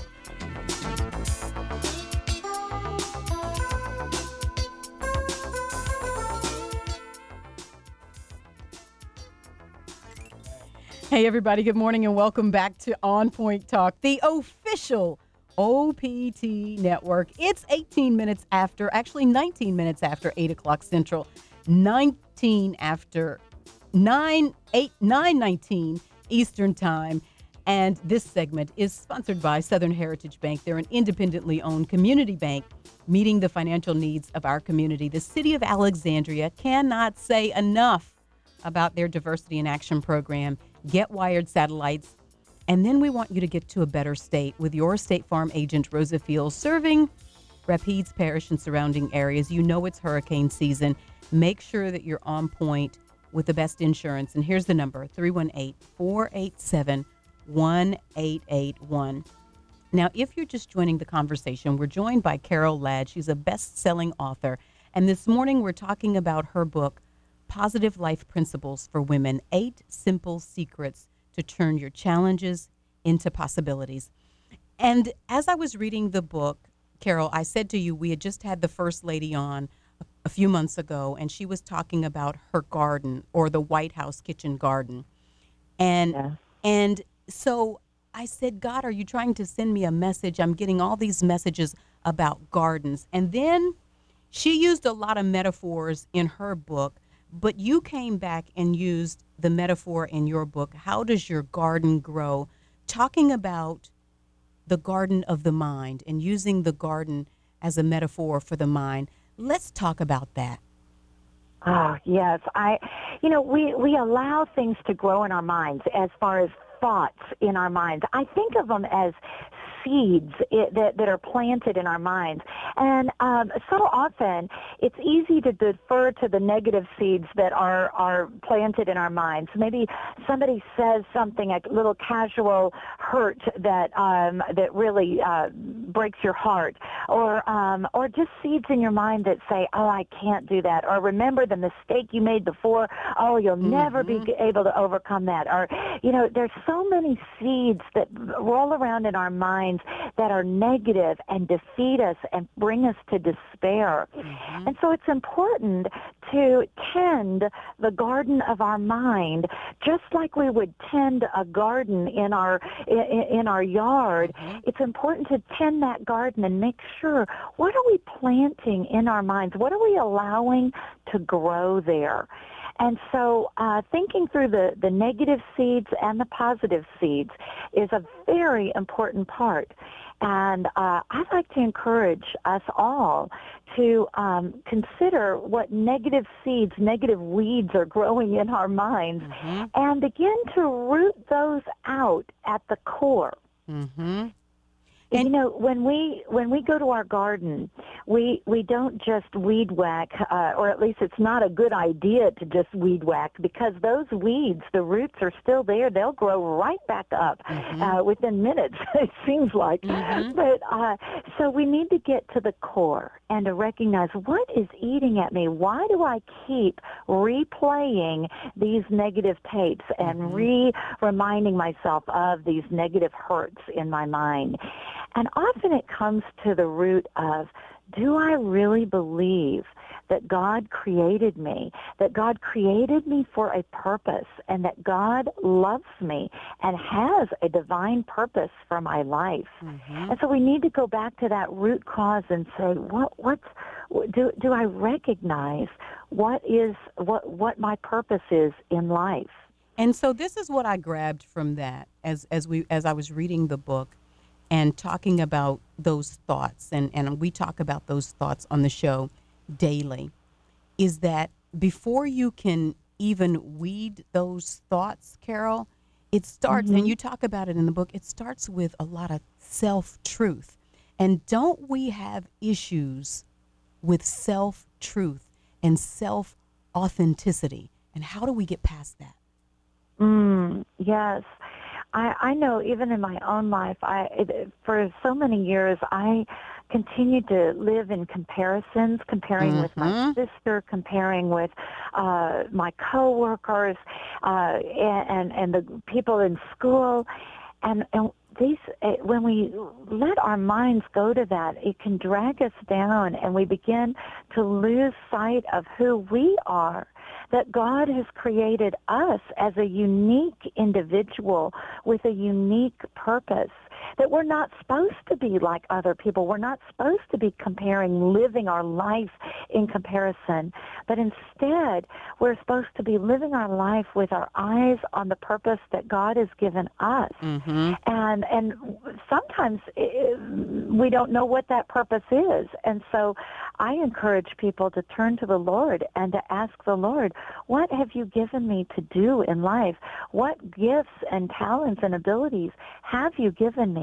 Hey, everybody. Good morning and welcome back to On Point Talk, the official O P T network. It's eighteen minutes after, actually nineteen minutes after eight o'clock Central, nineteen after nine, eight, nine nineteen Eastern Time. And this segment is sponsored by Southern Heritage Bank. They're an independently owned community bank meeting the financial needs of our community. The city of Alexandria cannot say enough about their Diversity in Action program. Get Wired Satellites. And then we want you to get to a better state with your State Farm agent, Rosa Fields, serving Rapides Parish and surrounding areas. You know it's hurricane season. Make sure that you're on point with the best insurance. And here's the number, three one eight, four eight seven, one eight eight one. Now, if you're just joining the conversation, we're joined by Carol Ladd. She's a best-selling author. And this morning we're talking about her book, Positive Life Principles for Women, Eight Simple Secrets to Turn Your Challenges into Possibilities. And as I was reading the book, Carol, I said to you, we had just had the First Lady on a few months ago, and she was talking about her garden, or the White House kitchen garden. And yeah. and so I said, God, are you trying to send me a message? I'm getting all these messages about gardens. And then she used a lot of metaphors in her book, but you came back and used the metaphor in your book, How Does Your Garden Grow? Talking about the garden of the mind and using the garden as a metaphor for the mind. Let's talk about that. Oh, yes. I, you know, we, we allow things to grow in our minds as far as thoughts in our minds. I think of them as seeds it, that, that are planted in our minds. And um, so often it's easy to defer to the negative seeds that are, are planted in our minds. Maybe somebody says something, a little casual hurt that um, that really uh, breaks your heart, or um, or just seeds in your mind that say, oh, I can't do that, or remember the mistake you made before, oh, you'll mm-hmm. never be able to overcome that. Or, you know, there's so many seeds that roll around in our minds that are negative and defeat us and bring us to despair. Mm-hmm. And so it's important to tend the garden of our mind just like we would tend a garden in our in, in our yard. Mm-hmm. It's important to tend that garden and make sure, what are we planting in our minds? What are we allowing to grow there? And so uh, thinking through the, the negative seeds and the positive seeds is a very important part. And uh, I'd like to encourage us all to um, consider what negative seeds, negative weeds are growing in our minds, mm-hmm. and begin to root those out at the core. Mm-hmm. And, you know, when we when we go to our garden, we we don't just weed whack, uh, or at least it's not a good idea to just weed whack, because those weeds, the roots are still there. They'll grow right back up mm-hmm. uh, within minutes, it seems like. Mm-hmm. But uh, so we need to get to the core and to recognize, what is eating at me? Why do I keep replaying these negative tapes and mm-hmm. re-reminding myself of these negative hurts in my mind? And often it comes to the root of, do I really believe that God created me, that God created me for a purpose, and that God loves me and has a divine purpose for my life? Mm-hmm. And so we need to go back to that root cause and say, what, what's, do, do I recognize what is, what, what my purpose is in life? And so this is what I grabbed from that as, as we, as I was reading the book and talking about those thoughts, and, and we talk about those thoughts on the show daily, is that before you can even weed those thoughts, Carol, it starts, mm-hmm. and you talk about it in the book, it starts with a lot of self-truth. And don't we have issues with self-truth and self-authenticity? And how do we get past that? Mm, yes. I, I know even in my own life, I it, for so many years, I continued to live in comparisons, comparing mm-hmm. with my sister, comparing with uh, my coworkers, uh, and, and the people in school. And, and these, when we let our minds go to that, it can drag us down, and we begin to lose sight of who we are, that God has created us as a unique individual with a unique purpose, that we're not supposed to be like other people. We're not supposed to be comparing, living our life in comparison, but instead we're supposed to be living our life with our eyes on the purpose that God has given us. Mm-hmm. And and sometimes it, we don't know what that purpose is. And so I encourage people to turn to the Lord and to ask the Lord, what have you given me to do in life? What gifts and talents and abilities have you given me?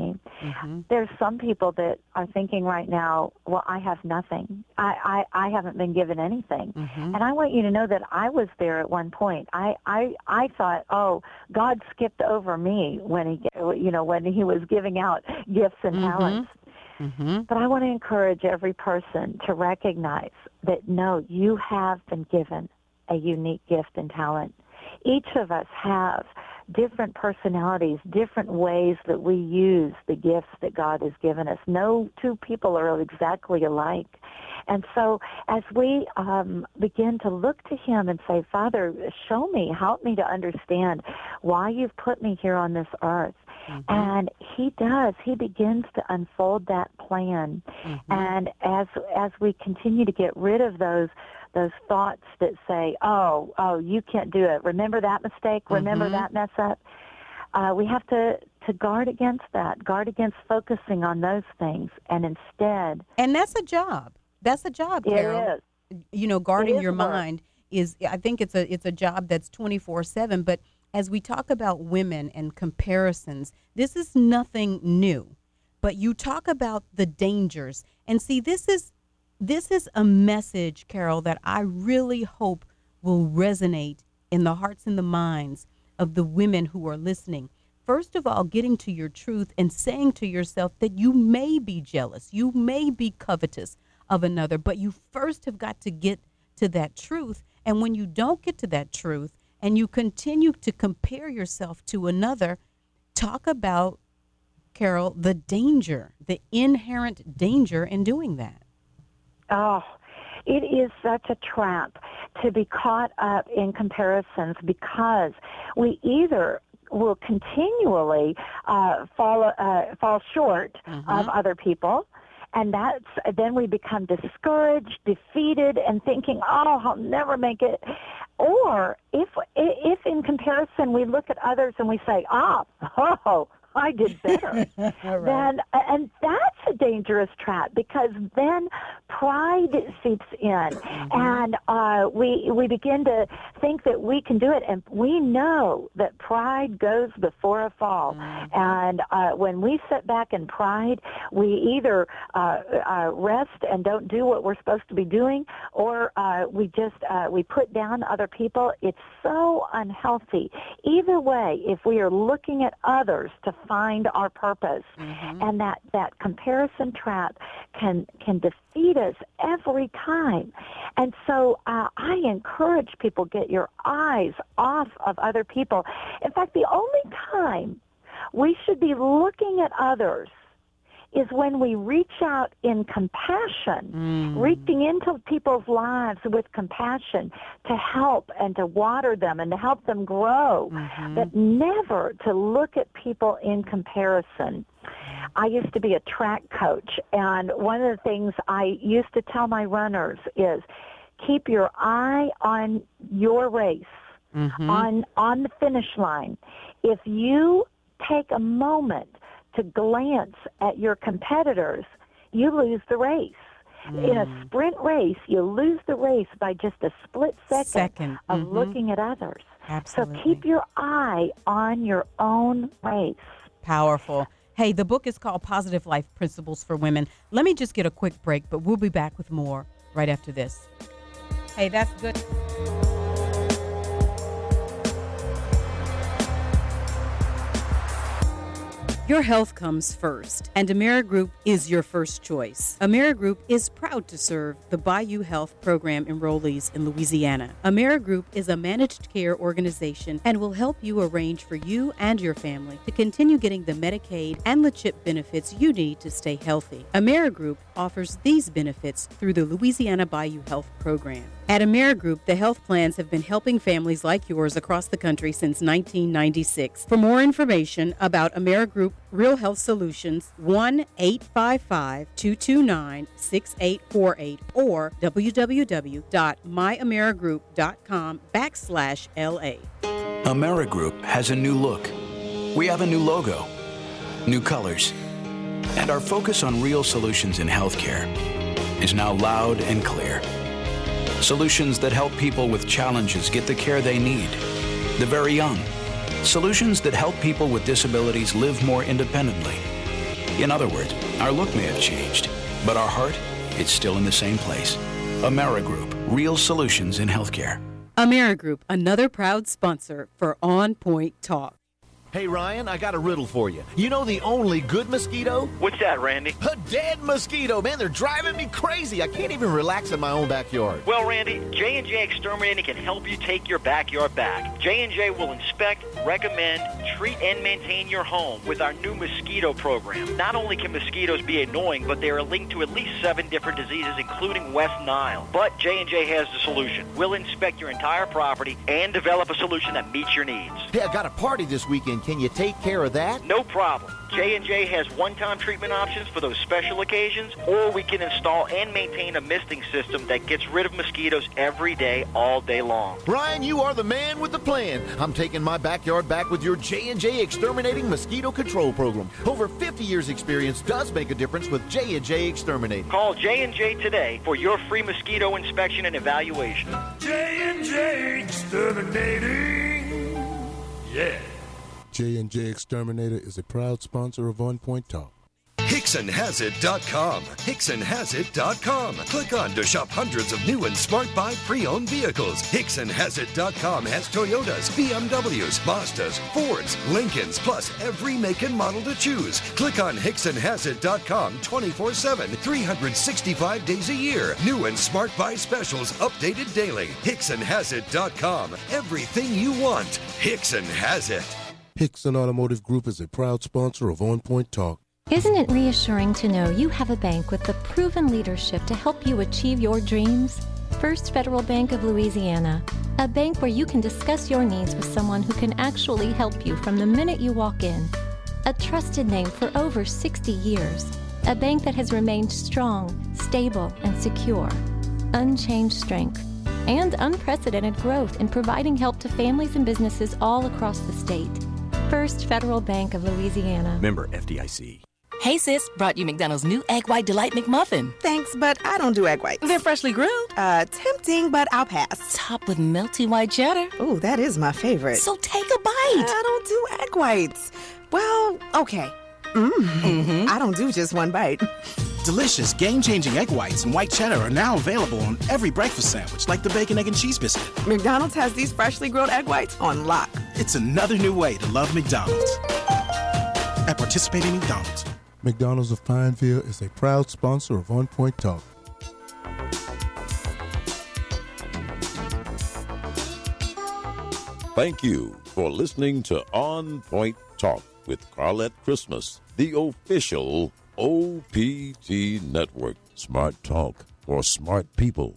me. Mm-hmm. There's some people that are thinking right now, well, I have nothing. I, I, I haven't been given anything. Mm-hmm. And I want you to know that I was there at one point. I, I, I thought, oh, God skipped over me when he, you know, when he was giving out gifts and Mm-hmm. talents. Mm-hmm. But I want to encourage every person to recognize that, no, you have been given a unique gift and talent. Each of us have different personalities, different ways that we use the gifts that God has given us. No two people are exactly alike. And so as we um, begin to look to him and say, Father, show me, help me to understand why you've put me here on this earth. Mm-hmm. And he does. He begins to unfold that plan. Mm-hmm. And as as we continue to get rid of those those thoughts that say, oh, oh, you can't do it. Remember that mistake? Remember mm-hmm. that mess up? Uh, we have to, to guard against that, guard against focusing on those things, and instead... And that's a job. That's a job, Carol. It is. You know, guarding your work. mind is, I think it's a it's a job that's twenty-four seven. But as we talk about women and comparisons, this is nothing new. But you talk about the dangers. And see, this is this is a message, Carol, that I really hope will resonate in the hearts and the minds of the women who are listening. First of all, getting to your truth and saying to yourself that you may be jealous, you may be covetous of another, but you first have got to get to that truth. And when you don't get to that truth and you continue to compare yourself to another, talk about, Carol, the danger, the inherent danger in doing that. Oh, it is such a trap to be caught up in comparisons, because we either will continually uh, fall uh, fall short mm-hmm. of other people, and that's then we become discouraged, defeated, and thinking, "Oh, I'll never make it." Or if if in comparison we look at others and we say, "Ah, oh, I did better," right. then and that's a dangerous trap, because then pride seeps in, mm-hmm. and uh, we we begin to think that we can do it, and we know that pride goes before a fall. Mm-hmm. And uh, when we sit back in pride, we either uh, uh, rest and don't do what we're supposed to be doing, or uh, we just uh, we put down other people. It's so unhealthy. Either way, if we are looking at others to find our purpose, mm-hmm. and that, that comparison trap can can defeat us every time. And so uh, I encourage people, get your eyes off of other people. In fact, the only time we should be looking at others is when we reach out in compassion, mm. reaching into people's lives with compassion to help and to water them and to help them grow, mm-hmm. but never to look at people in comparison. I used to be a track coach, and one of the things I used to tell my runners is keep your eye on your race, mm-hmm. on, on the finish line. If you take a moment to glance at your competitors, you lose the race. Mm. In a sprint race, you lose the race by just a split second, second. of Mm-hmm. looking at others. Absolutely. So keep your eye on your own race. Powerful. Hey, the book is called Positive Life Principles for Women. Let me just get a quick break, but we'll be back with more right after this. Hey, that's good. Your health comes first, and AmeriGroup is your first choice. AmeriGroup is proud to serve the Bayou Health Program enrollees in Louisiana. AmeriGroup is a managed care organization and will help you arrange for you and your family to continue getting the Medicaid and the CHIP benefits you need to stay healthy. AmeriGroup offers these benefits through the Louisiana Bayou Health Program. At AmeriGroup, the health plans have been helping families like yours across the country since nineteen ninety-six. For more information about AmeriGroup Real Health Solutions, one eight five five, two two nine, six eight four eight or www.myamerigroup.com backslash LA. AmeriGroup has a new look. We have a new logo, new colors, and our focus on real solutions in healthcare is now loud and clear. Solutions that help people with challenges get the care they need. The very young. Solutions that help people with disabilities live more independently. In other words, our look may have changed, but our heart, it's still in the same place. AmeriGroup, real solutions in healthcare. AmeriGroup, another proud sponsor for On Point Talk. Hey, Ryan, I got a riddle for you. You know the only good mosquito? What's that, Randy? A dead mosquito. Man, they're driving me crazy. I can't even relax in my own backyard. Well, Randy, J and J Exterminating can help you take your backyard back. J and J will inspect, recommend, treat, and maintain your home with our new mosquito program. Not only can mosquitoes be annoying, but they are linked to at least seven different diseases, including West Nile. But J and J has the solution. We'll inspect your entire property and develop a solution that meets your needs. Hey, I got a party this weekend. Can you take care of that? No problem. J and J has one-time treatment options for those special occasions, or we can install and maintain a misting system that gets rid of mosquitoes every day, all day long. Brian, you are the man with the plan. I'm taking my backyard back with your J and J Exterminating Mosquito Control Program. Over fifty years experience does make a difference with J and J Exterminating. Call J and J today for your free mosquito inspection and evaluation. J and J Exterminating. Yeah. J and J Exterminator is a proud sponsor of On Point Talk. Hickson Has It dot com. Hickson Has It dot com. Click on to shop hundreds of new and smart buy pre-owned vehicles. Hickson Has It dot com has Toyotas, B M Ws, Mazdas, Fords, Lincolns, plus every make and model to choose. Click on Hickson Has It dot com twenty-four seven, three hundred sixty-five days a year. New and smart buy specials updated daily. Hickson Has It dot com. Everything you want. Hickson has it. Hickson Automotive Group is a proud sponsor of On Point Talk. Isn't it reassuring to know you have a bank with the proven leadership to help you achieve your dreams? First Federal Bank of Louisiana, a bank where you can discuss your needs with someone who can actually help you from the minute you walk in. A trusted name for over sixty years, a bank that has remained strong, stable, and secure. Unchanged strength and unprecedented growth in providing help to families and businesses all across the state. First Federal Bank of Louisiana. Member F D I C. Hey sis, brought you McDonald's new Egg White Delight McMuffin. Thanks, but I don't do egg whites. They're freshly grilled. Uh, tempting, but I'll pass. Topped with melty white cheddar. Ooh, that is my favorite. So take a bite. I don't do egg whites. Well, okay. Mm. Mm-hmm. I don't do just one bite. Delicious, game-changing egg whites and white cheddar are now available on every breakfast sandwich, like the bacon, egg, and cheese biscuit. McDonald's has these freshly grilled egg whites on lock. It's another new way to love McDonald's. At participating McDonald's. McDonald's of Pineville is a proud sponsor of On Point Talk. Thank you for listening to On Point Talk with Carlette Christmas, the official O P T Network. Smart talk for smart people.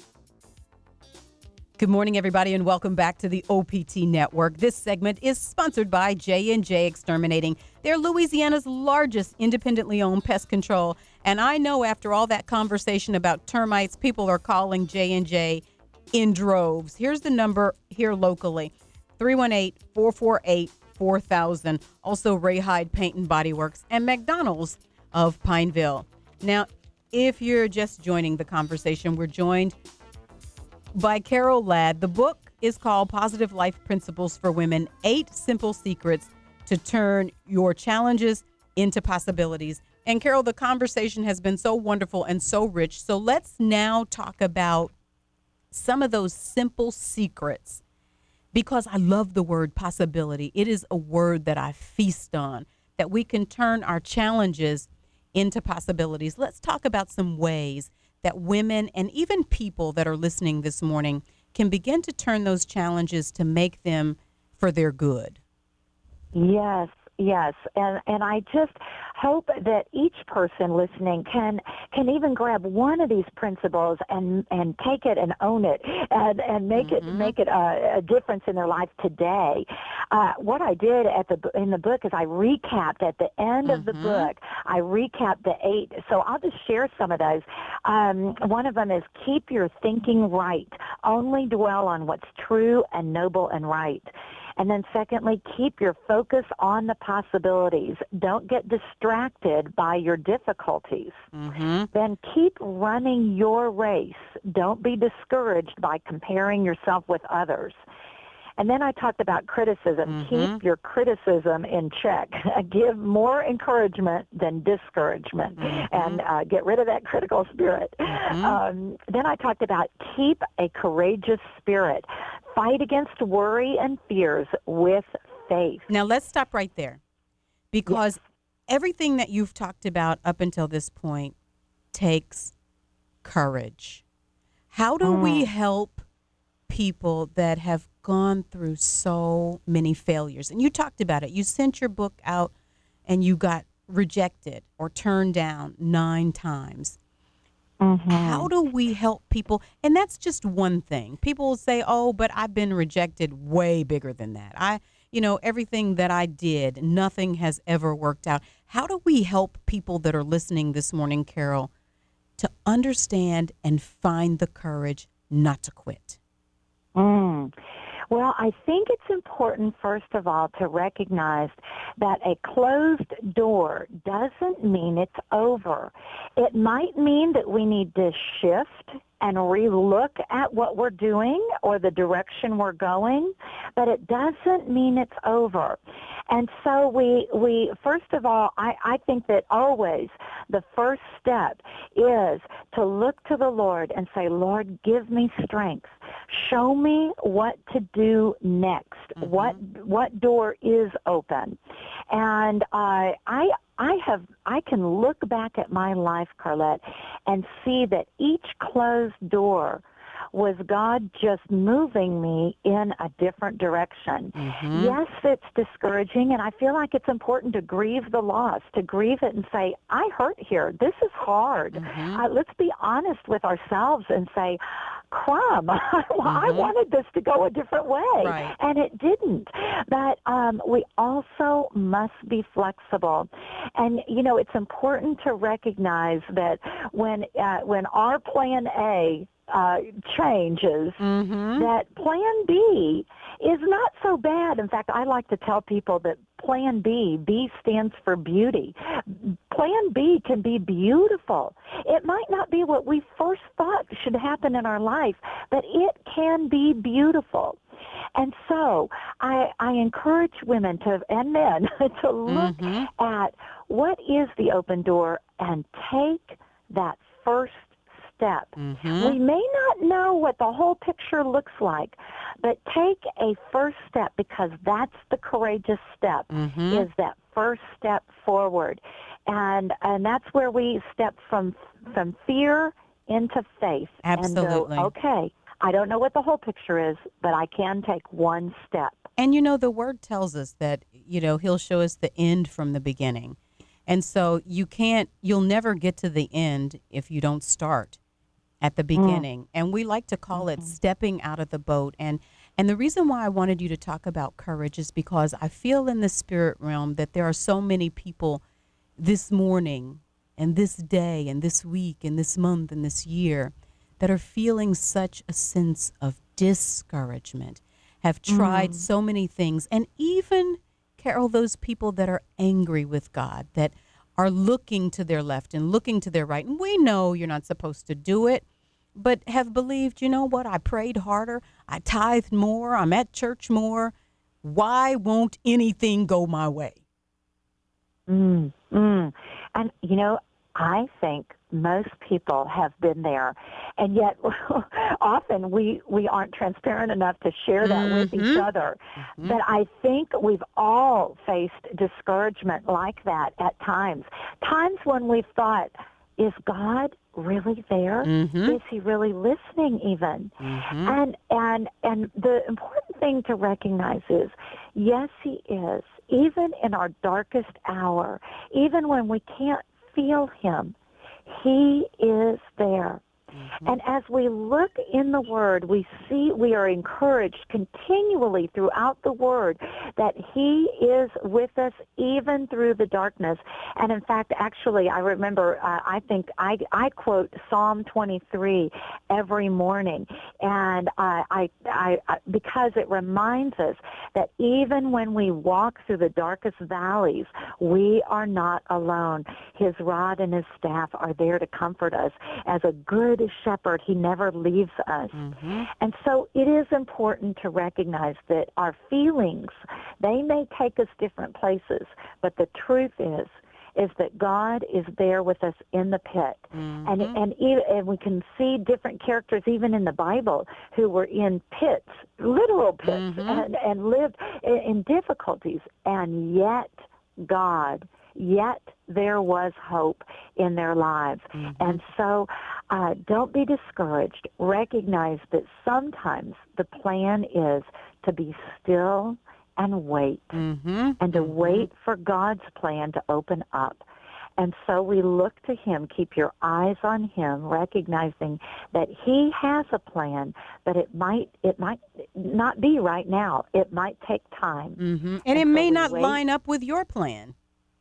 Good morning, everybody, and welcome back to the O P T Network. This segment is sponsored by J and J Exterminating. They're Louisiana's largest independently owned pest control. And I know after all that conversation about termites, people are calling J and J in droves. Here's the number here locally, three one eight, four four eight, four thousand. Also, Ray Hyde Paint and Body Works and McDonald's of Pineville. Now, if you're just joining the conversation, we're joined by Carol Ladd. The book is called Positive Life Principles for Women, Eight Simple Secrets to Turn Your Challenges into Possibilities. And Carol, the conversation has been so wonderful and so rich. So let's now talk about some of those simple secrets, because I love the word possibility. It is a word that I feast on, that we can turn our challenges into possibilities. Let's talk about some ways that women and even people that are listening this morning can begin to turn those challenges to make them for their good. Yes, yes. And and I just hope that each person listening can can even grab one of these principles and and take it and own it and and make mm-hmm. it make it a, a difference in their life today. Uh, what I did at the in the book is I recapped at the end mm-hmm. of the book. I recapped the eight. So I'll just share some of those. Um, one of them is keep your thinking right. Only dwell on what's true and noble and right. And then secondly, keep your focus on the possibilities. Don't get distracted by your difficulties. Mm-hmm. Then keep running your race. Don't be discouraged by comparing yourself with others. And then I talked about criticism. Mm-hmm. Keep your criticism in check. Give more encouragement than discouragement, Mm-hmm. and uh, get rid of that critical spirit. Mm-hmm. Um, then I talked about keep a courageous spirit. Fight against worry and fears with faith. Now, let's stop right there, because everything that you've talked about up until this point takes courage. How do Mm. we help people that have gone through so many failures? And you talked about it. You sent your book out and you got rejected or turned down nine times. Mm-hmm. How do we help people? And that's just one thing. People will say, oh, but I've been rejected way bigger than that. I, you know, everything that I did, nothing has ever worked out. How do we help people that are listening this morning, Carol, to understand and find the courage not to quit? Mm. Well, I think it's important, first of all, to recognize that a closed door doesn't mean it's over. It might mean that we need to shift and relook at what we're doing or the direction we're going, but it doesn't mean it's over. And so we, we first of all, I, I think that always the first step is to look to the Lord and say, Lord, give me strength. Show me what to do next. Mm-hmm. What what door is open? And uh, I I have I can look back at my life, Carlette, and see that each closed door was God just moving me in a different direction. Mm-hmm. Yes, it's discouraging, and I feel like it's important to grieve the loss, to grieve it and say, I hurt here. This is hard. Mm-hmm. Uh, let's be honest with ourselves and say, crumb, I Mm-hmm. wanted this to go a different way, Right. and it didn't. But um, we also must be flexible. And, you know, it's important to recognize that when uh, when our plan A uh, changes, Mm-hmm. that plan B is not so bad. In fact, I like to tell people that plan B, B stands for beauty. Plan B can be beautiful. It might not be what we first thought should happen in our life, but it can be beautiful. And so I, I encourage women to and men to look Mm-hmm. at what is the open door and take that first step. Mm-hmm. We may not know what the whole picture looks like, but take a first step, because that's the courageous step, Mm-hmm. is that first step forward. And and that's where we step from from fear into faith. Absolutely. And go, okay, I don't know what the whole picture is, but I can take one step. And, you know, the word tells us that, you know, he'll show us the end from the beginning. And so you can't, you'll never get to the end if you don't start at the beginning. Mm. And we like to call mm-hmm. it stepping out of the boat. And and the reason why I wanted you to talk about courage is because I feel in the spirit realm that there are so many people this morning and this day and this week and this month and this year that are feeling such a sense of discouragement, have tried mm. so many things. And even, Carol, those people that are angry with God, that are looking to their left and looking to their right. And we know you're not supposed to do it, but have believed, you know what, I prayed harder, I tithed more, I'm at church more. Why won't anything go my way? Mm, mm. And, you know, I think most people have been there, and yet often we, we aren't transparent enough to share that mm-hmm. with each other. Mm-hmm. But I think we've all faced discouragement like that at times. Times when we've thought, is God really there? Mm-hmm. Is he really listening even? Mm-hmm. And, and, and the important thing to recognize is, yes, he is. Even in our darkest hour, even when we can't feel him, he is there. Mm-hmm. And as we look in the Word, we see, we are encouraged continually throughout the Word that he is with us even through the darkness. And in fact, actually, I remember, uh, I think I, I quote Psalm twenty-three every morning, and I, I, I, I, because it reminds us that even when we walk through the darkest valleys, we are not alone. His rod and his staff are there to comfort us as a good is shepherd. He never leaves us. Mm-hmm. And so it is important to recognize that our feelings, they may take us different places, but the truth is, is that God is there with us in the pit. Mm-hmm. And, and, e- and we can see different characters even in the Bible who were in pits, literal pits, Mm-hmm. and, and lived in, in difficulties. And yet God, yet there was hope in their lives. Mm-hmm. And so uh, don't be discouraged. Recognize that sometimes the plan is to be still and wait, Mm-hmm. and to Mm-hmm. wait for God's plan to open up. And so we look to him. Keep your eyes on him, recognizing that he has a plan, but it might it might not be right now. It might take time. Mm-hmm. And it so may we not wait. line up with your plan.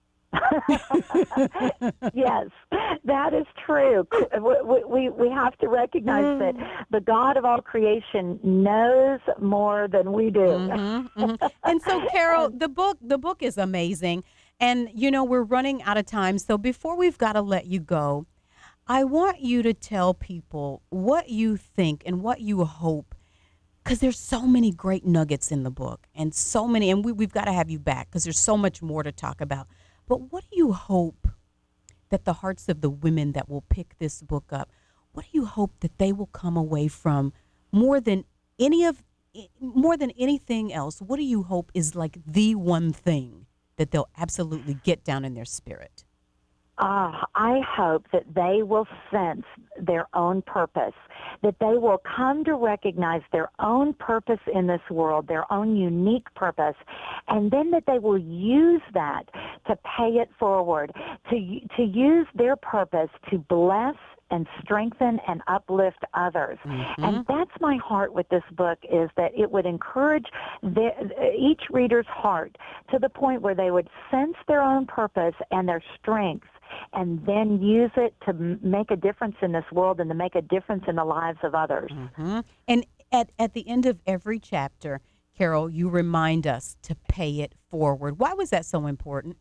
Yes, that is true. We, we, we have to recognize that the God of all creation knows more than we do. Mm-hmm, mm-hmm. And so, Carol, the book the book is amazing. And, you know, we're running out of time. So before we've got to let you go, I want you to tell people what you think and what you hope, because there's so many great nuggets in the book and so many, and we, we've got to have you back because there's so much more to talk about. But what do you hope that the hearts of the women that will pick this book up, what do you hope that they will come away from more than any of, more than anything else? What do you hope is like the one thing that they'll absolutely get down in their spirit? Uh, I hope that they will sense their own purpose, that they will come to recognize their own purpose in this world, their own unique purpose, and then that they will use that to pay it forward, to to use their purpose to bless and strengthen and uplift others. Mm-hmm. And that's my heart with this book, is that it would encourage the, each reader's heart to the point where they would sense their own purpose and their strengths, and then use it to make a difference in this world and to make a difference in the lives of others. Mm-hmm. And at, at the end of every chapter, Carol, you remind us to pay it forward. Why was that so important?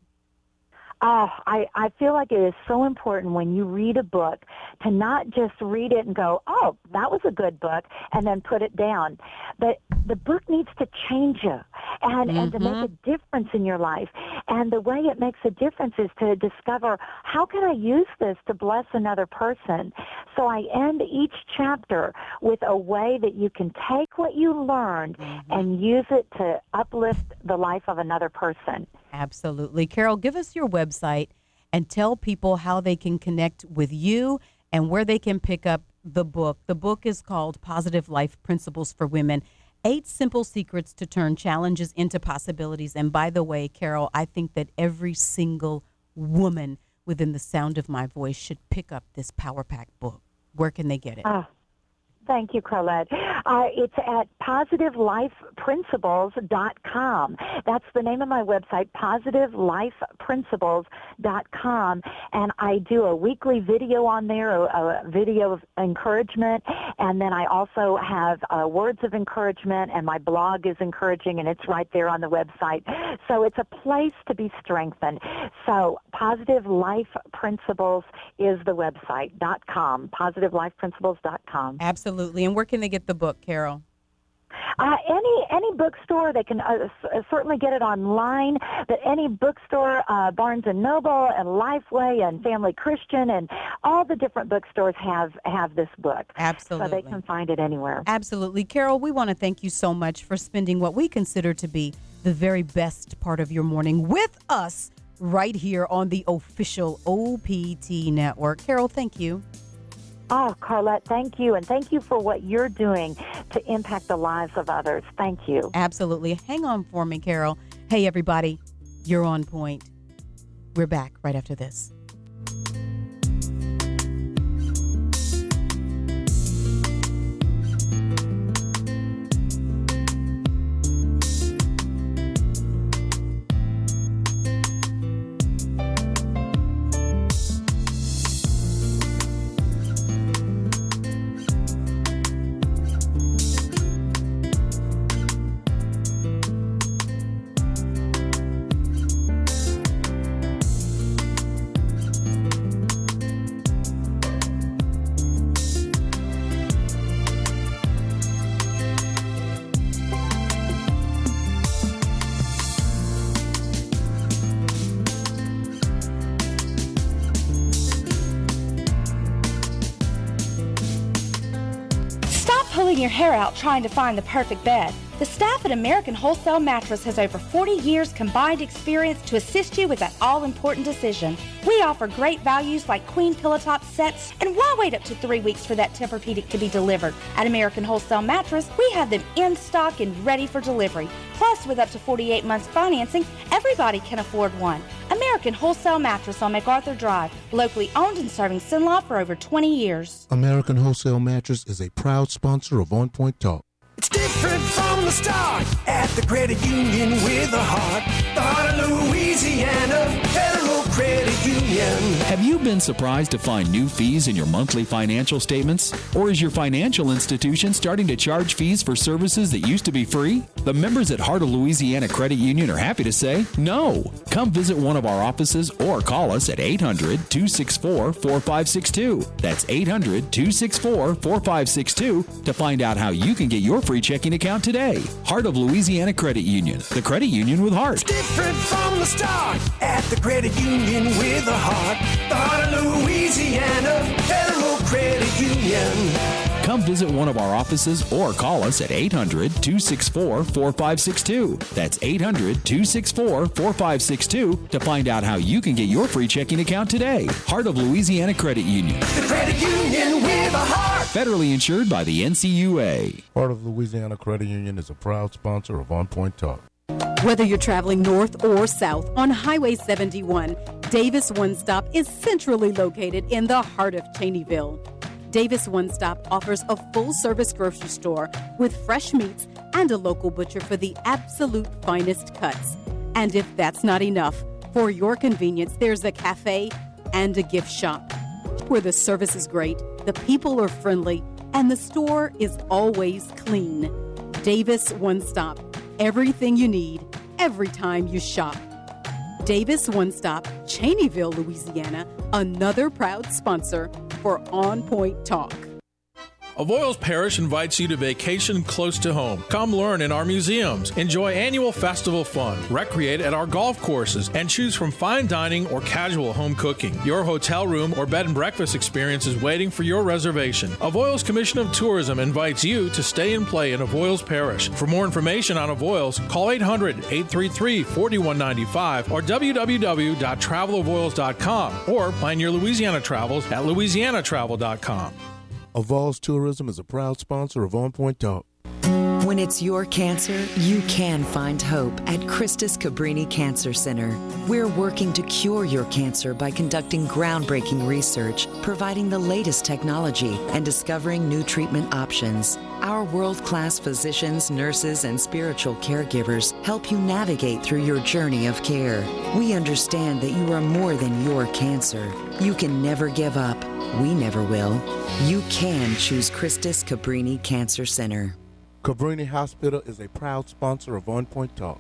Oh, I, I feel like it is so important when you read a book to not just read it and go, oh, that was a good book, and then put it down. But the book needs to change you and, mm-hmm. and to make a difference in your life. And the way it makes a difference is to discover, how can I use this to bless another person? So I end each chapter with a way that you can take what you learned mm-hmm. and use it to uplift the life of another person. Absolutely. Carol, give us your website and tell people how they can connect with you and where they can pick up the book. The book is called Positive Life Principles for Women, Eight Simple Secrets to Turn Challenges into Possibilities. And by the way, Carol, I think that every single woman within the sound of my voice should pick up this Power Pack book. Where can they get it? Oh. Thank you, Carlette. Uh, it's at positive life principles dot com. That's the name of my website, positive life principles dot com. And I do a weekly video on there, a, a video of encouragement. And then I also have uh, words of encouragement, and my blog is encouraging, and it's right there on the website. So it's a place to be strengthened. So Positive Life Principles is the website, dot com, positive life principles dot com. Absolutely. And where can they get the book, Carol? Uh, any any bookstore. They can uh, s- certainly get it online, but any bookstore, uh, Barnes and Noble and Lifeway and Family Christian and all the different bookstores have, have this book. Absolutely. So they can find it anywhere. Absolutely. Carol, we want to thank you so much for spending what we consider to be the very best part of your morning with us right here on the official O P T Network. Carol, thank you. Oh, Carlette, thank you. And thank you for what you're doing to impact the lives of others. Thank you. Absolutely. Hang on for me, Carol. Hey, everybody, you're on point. We're back right after this. your hair out trying to find the perfect bed? The staff at American Wholesale Mattress has over forty years combined experience to assist you with that all-important decision. We offer great values like queen pillow top sets, and why wait up to three weeks for that Tempur-Pedic to be delivered? At American Wholesale Mattress, we have them in stock and ready for delivery. Plus, with up to forty-eight months financing, everybody can afford one. American Wholesale Mattress on MacArthur Drive, locally owned and serving Cenla for over twenty years. American Wholesale Mattress is a proud sponsor of On Point Talk. It's different from the start at the credit union with a heart. The heart of Louisiana, Federal Credit Union. Have you been surprised to find new fees in your monthly financial statements? Or is your financial institution starting to charge fees for services that used to be free? The members at Heart of Louisiana Credit Union are happy to say no. Come visit one of our offices or call us at eight hundred, two six four, four five six two. That's eight hundred, two six four, four five six two to find out how you can get your free checking account today. Heart of Louisiana Credit Union, the credit union with heart. It's different from the start at the credit union with a heart. The heart of Louisiana, Federal Credit Union. Come visit one of our offices or call us at eight hundred, two six four, four five six two. That's eight hundred, two six four, four five six two to find out how you can get your free checking account today. Heart of Louisiana Credit Union. The credit union with a heart. Federally insured by the N C U A. Heart of Louisiana Credit Union is a proud sponsor of On Point Talk. Whether you're traveling north or south on Highway seventy-one, Davis One Stop is centrally located in the heart of Cheneyville. Davis One Stop offers a full-service grocery store with fresh meats and a local butcher for the absolute finest cuts. And if that's not enough, for your convenience, there's a cafe and a gift shop where the service is great, the people are friendly, and the store is always clean. Davis One Stop. Everything you need, every time you shop. Davis One Stop, Cheneyville, Louisiana, another proud sponsor for On Point Talk. Avoyelles Parish invites you to vacation close to home. Come learn in our museums, enjoy annual festival fun, recreate at our golf courses, and choose from fine dining or casual home cooking. Your hotel room or bed and breakfast experience is waiting for your reservation. Avoyelles Commission of Tourism invites you to stay and play in Avoyelles Parish. For more information on Avoyelles, call eight hundred, eight three three, four one nine five or w w w dot travel avoyelles dot com or plan your Louisiana travels at louisiana travel dot com. Avoyelles Tourism is a proud sponsor of On Point Talk. When it's your cancer, you can find hope at Christus Cabrini Cancer Center. We're working to cure your cancer by conducting groundbreaking research, providing the latest technology, and discovering new treatment options. Our world-class physicians, nurses, and spiritual caregivers help you navigate through your journey of care. We understand that you are more than your cancer. You can never give up. We never will. You can choose Christus Cabrini Cancer Center. Cabrini Hospital is a proud sponsor of On Point Talk.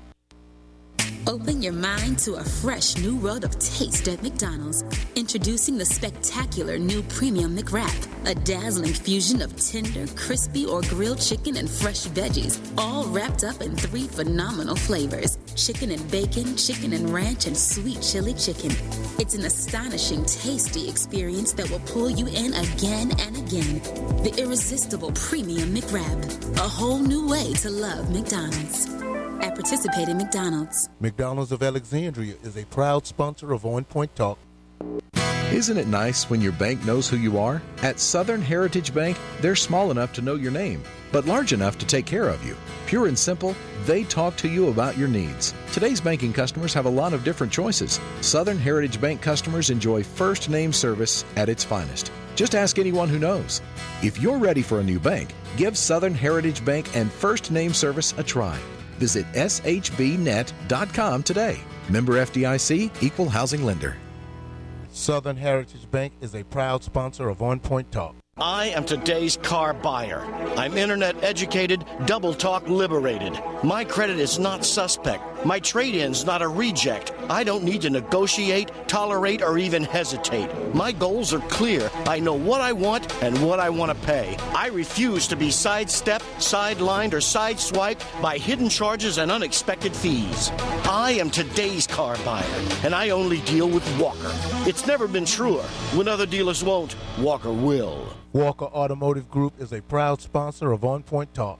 Open your mind to a fresh new world of taste at McDonald's. Introducing the spectacular new Premium McWrap, a dazzling fusion of tender, crispy, or grilled chicken and fresh veggies, all wrapped up in three phenomenal flavors: chicken and bacon, chicken and ranch, and sweet chili chicken. It's an astonishing, tasty experience that will pull you in again and again. The irresistible Premium McWrap, a whole new way to love McDonald's. At participating McDonald's. McDonald's of Alexandria is a proud sponsor of On Point Talk. Isn't it nice when your bank knows who you are? At Southern Heritage Bank, they're small enough to know your name, but large enough to take care of you. Pure and simple, they talk to you about your needs. Today's banking customers have a lot of different choices. Southern Heritage Bank customers enjoy first name service at its finest. Just ask anyone who knows. If you're ready for a new bank, give Southern Heritage Bank and first name service a try. Visit s h b net dot com today. Member F D I C, Equal Housing Lender. Southern Heritage Bank is a proud sponsor of On Point Talk. I am today's car buyer. I'm internet educated, double talk liberated. My credit is not suspect. My trade-in's not a reject. I don't need to negotiate, tolerate, or even hesitate. My goals are clear. I know what I want and what I want to pay. I refuse to be sidestepped, sidelined, or sideswiped by hidden charges and unexpected fees. I am today's car buyer, and I only deal with Walker. It's never been truer. When other dealers won't, Walker will. Walker Automotive Group is a proud sponsor of On Point Talk.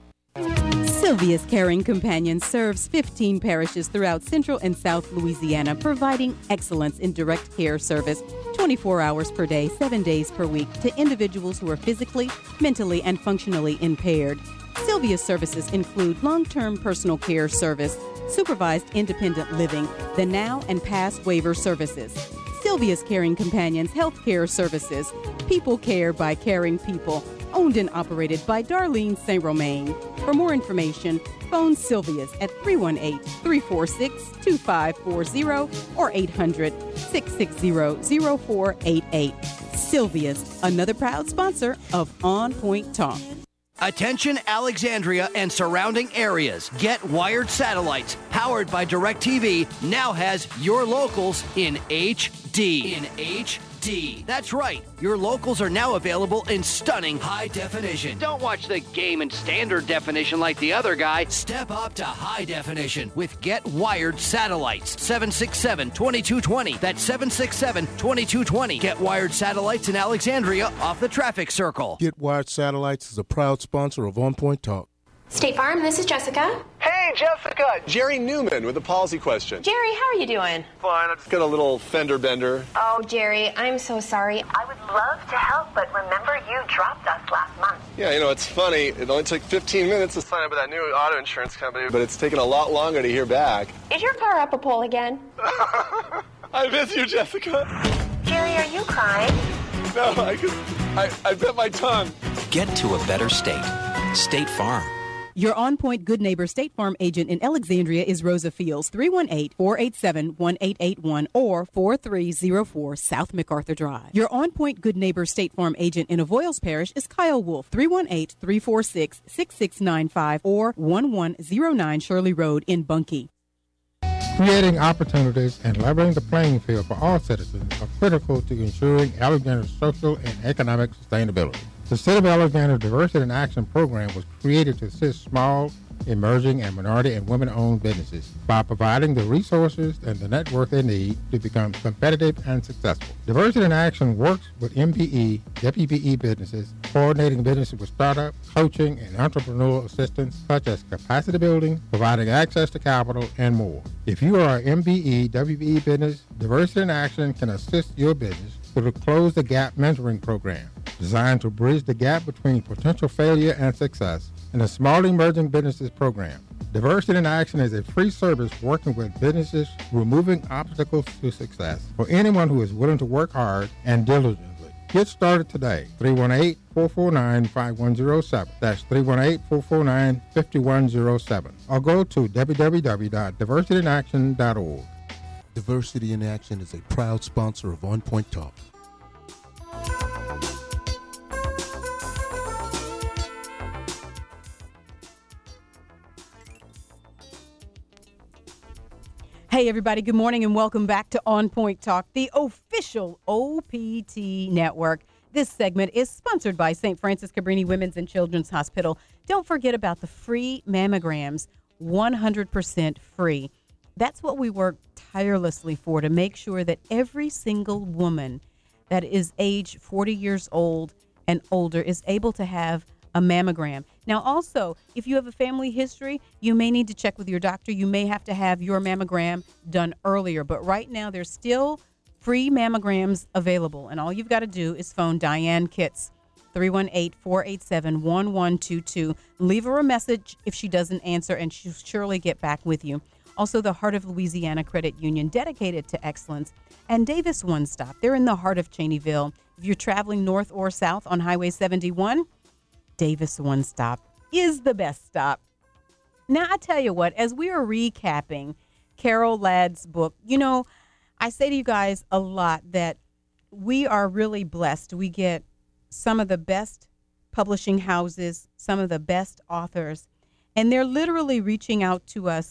Sylvia's Caring Companion serves fifteen parishes throughout Central and South Louisiana, providing excellence in direct care service twenty-four hours per day, seven days per week to individuals who are physically, mentally, and functionally impaired. Sylvia's services include long-term personal care service, supervised independent living, the now and past waiver services. Sylvia's Caring Companions Health Care Services, people care by caring people, owned and operated by Darlene Saint Romain. For more information, phone Sylvia's at three one eight, three four six, two five four zero or eight hundred, six six zero, zero four eight eight. Sylvia's, another proud sponsor of On Point Talk. Attention Alexandria and surrounding areas. Get Wired Satellites, powered by DirecTV, now has your locals in H D. In H D. That's right. Your locals are now available in stunning high definition. Don't watch the game in standard definition like the other guy. Step up to high definition with Get Wired Satellites. seven six seven, two two two zero. That's seven six seven, two two two zero. Get Wired Satellites in Alexandria off the traffic circle. Get Wired Satellites is a proud sponsor of On Point Talk. State Farm, this is Jessica. Hey, Jessica! Jerry Newman with a policy question. Jerry, how are you doing? Fine, I just got a little fender bender. Oh, Jerry, I'm so sorry. I would love to help, but remember you dropped us last month. Yeah, you know, it's funny. It only took fifteen minutes to sign up with that new auto insurance company, but it's taken a lot longer to hear back. Is your car up a pole again? I miss you, Jessica. Jerry, are you crying? No, I could, I, I bit my tongue. Get to a better state. State Farm. Your On Point Good Neighbor State Farm agent in Alexandria is Rosa Fields, three one eight, four eight seven, one eight eight one or four three zero four South MacArthur Drive. Your On Point Good Neighbor State Farm agent in Avoyles Parish is Kyle Wolf, three one eight, three four six, six six nine five or one one zero nine Shirley Road in Bunkie. Creating opportunities and leveling the playing field for all citizens are critical to ensuring Alexandria's social and economic sustainability. The City of Alexandria Diversity in Action program was created to assist small, emerging, and minority and women-owned businesses by providing the resources and the network they need to become competitive and successful. Diversity in Action works with M P E, W P E businesses, coordinating businesses with startup, coaching, and entrepreneurial assistance such as capacity building, providing access to capital, and more. If you are an M P E, W P E business, Diversity in Action can assist your business through the Close the Gap mentoring program, designed to bridge the gap between potential failure and success, and the Small Emerging Businesses program. Diversity in Action is a free service working with businesses, removing obstacles to success for anyone who is willing to work hard and diligently. Get started today. three one eight, four four nine, five one zero seven. That's three one eight, four four nine, five one zero seven. Or go to w w w dot diversity in action dot org. Diversity in Action is a proud sponsor of On Point Talk. Hey, everybody. Good morning and welcome back to On Point Talk, the official O P T network. This segment is sponsored by Saint Francis Cabrini Women's and Children's Hospital. Don't forget about the free mammograms, one hundred percent free. That's what we work tirelessly for, to make sure that every single woman that is age forty years old and older is able to have a mammogram. Now, also, if you have a family history, you may need to check with your doctor. You may have to have your mammogram done earlier. But right now, there's still free mammograms available. And all you've got to do is phone Diane Kitts, three one eight, four eight seven, one one two two. Leave her a message if she doesn't answer, and she'll surely get back with you. Also, the Heart of Louisiana Credit Union, dedicated to excellence, and Davis One Stop. They're in the heart of Cheneyville. If you're traveling north or south on Highway seventy-one, Davis One Stop is the best stop. Now, I tell you what, as we are recapping Carol Ladd's book, you know, I say to you guys a lot that we are really blessed. We get some of the best publishing houses, some of the best authors, and they're literally reaching out to us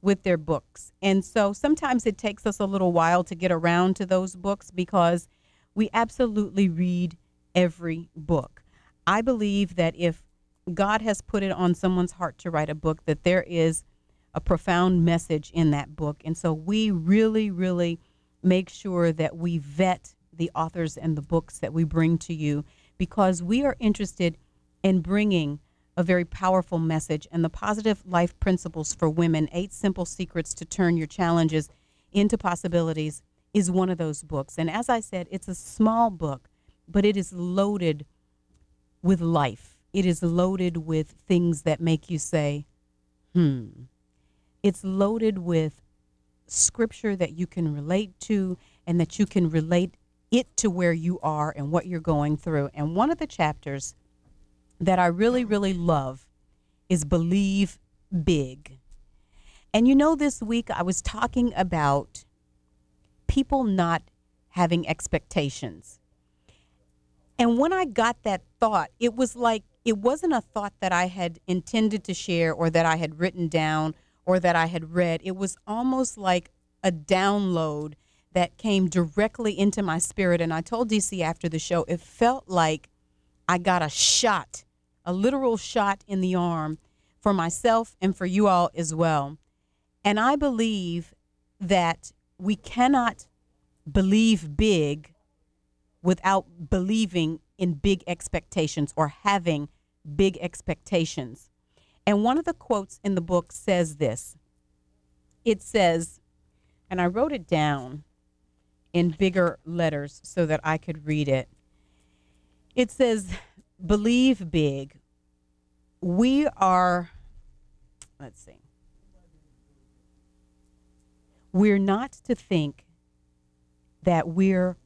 with their books. And so sometimes it takes us a little while to get around to those books because we absolutely read every book. I believe that if God has put it on someone's heart to write a book, that there is a profound message in that book. And so we really, really make sure that we vet the authors and the books that we bring to you because we are interested in bringing a very powerful message. And the Positive Life Principles for Women, Eight Simple Secrets to Turn Your Challenges into Possibilities, is one of those books. And as I said, it's a small book, but it is loaded with life. It is loaded with things that make you say, hmm. It's loaded with scripture that you can relate to and that you can relate it to where you are and what you're going through. And one of the chapters that I really, really love is Believe Big. And you know, this week I was talking about people not having expectations. And when I got that thought, it was like, it wasn't a thought that I had intended to share or that I had written down or that I had read. It was almost like a download that came directly into my spirit. And I told D C after the show, it felt like I got a shot, a literal shot in the arm for myself and for you all as well. And I believe that we cannot believe big without believing in big expectations or having big expectations. And one of the quotes in the book says this. It says, and I wrote it down in bigger letters so that I could read it. It says, believe big. We are, let's see. We're not to think that we're,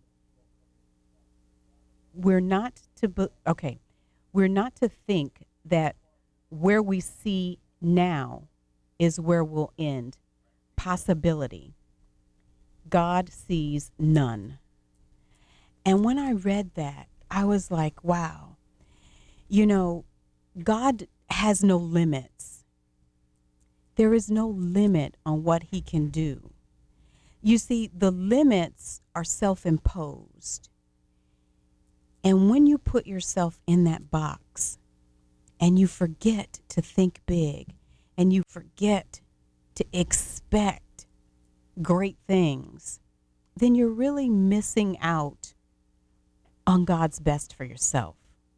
we're not to, be, okay, we're not to think that where we see now is where we'll end. Possibility. God sees none. And when I read that, I was like, wow, you know, God has no limits. There is no limit on what he can do. You see, the limits are self-imposed. And when you put yourself in that box and you forget to think big and you forget to expect great things, then you're really missing out on God's best for yourself.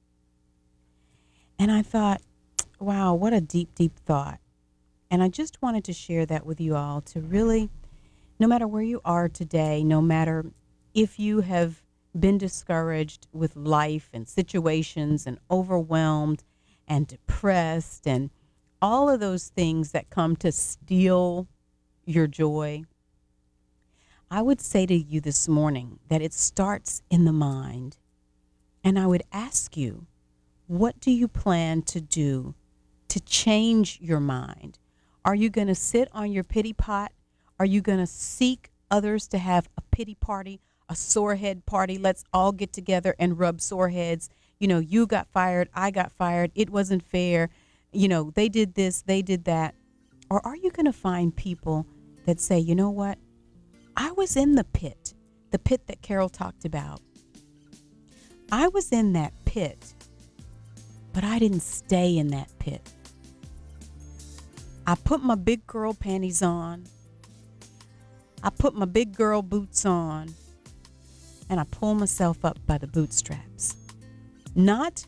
And I thought, wow, what a deep, deep thought. And I just wanted to share that with you all to really, no matter where you are today, no matter if you have been discouraged with life and situations and overwhelmed and depressed and all of those things that come to steal your joy, I would say to you this morning that it starts in the mind. And I would ask you, what do you plan to do to change your mind? Are you going to sit on your pity pot? Are you going to seek others to have a pity party, a sore head party? Let's all get together and rub sore heads. You know, you got fired, I got fired, it wasn't fair. You know, they did this, they did that. Or are you going to find people that say, you know what? I was in the pit, the pit that Carol talked about. I was in that pit, but I didn't stay in that pit. I put my big girl panties on. I put my big girl boots on, and I pull myself up by the bootstraps. Not,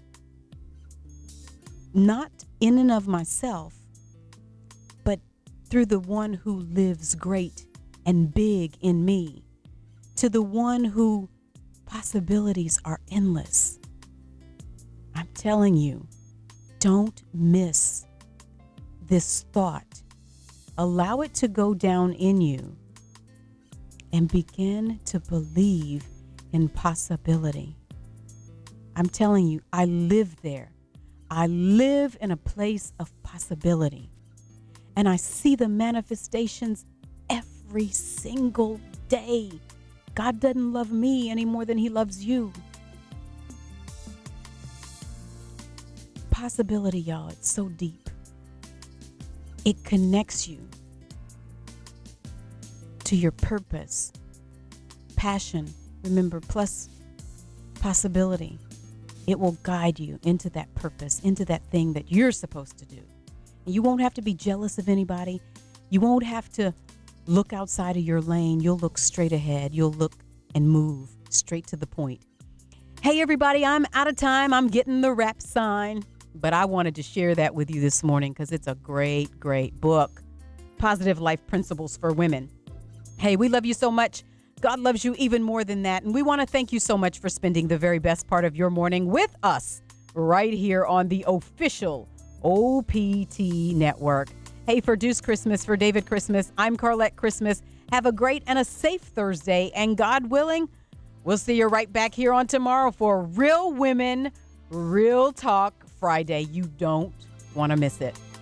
not in and of myself, but through the one who lives great and big in me, to the one who possibilities are endless. I'm telling you, don't miss this thought. Allow it to go down in you and begin to believe in possibility. I'm telling you, I live there. I live in a place of possibility. And I see the manifestations every single day. God doesn't love me any more than he loves you. Possibility, y'all, it's so deep. It connects you to your purpose. Passion, remember, plus possibility. It will guide you into that purpose, into that thing that you're supposed to do. And you won't have to be jealous of anybody. You won't have to look outside of your lane. You'll look straight ahead. You'll look and move straight to the point. Hey, everybody, I'm out of time. I'm getting the wrap sign. But I wanted to share that with you this morning because it's a great, great book. Positive Life Principles for Women. Hey, we love you so much. God loves you even more than that. And we want to thank you so much for spending the very best part of your morning with us right here on the official O P T Network. Hey, for Deuce Christmas, for David Christmas, I'm Carlette Christmas. Have a great and a safe Thursday. And God willing, we'll see you right back here on tomorrow for Real Women, Real Talk Friday. You don't want to miss it.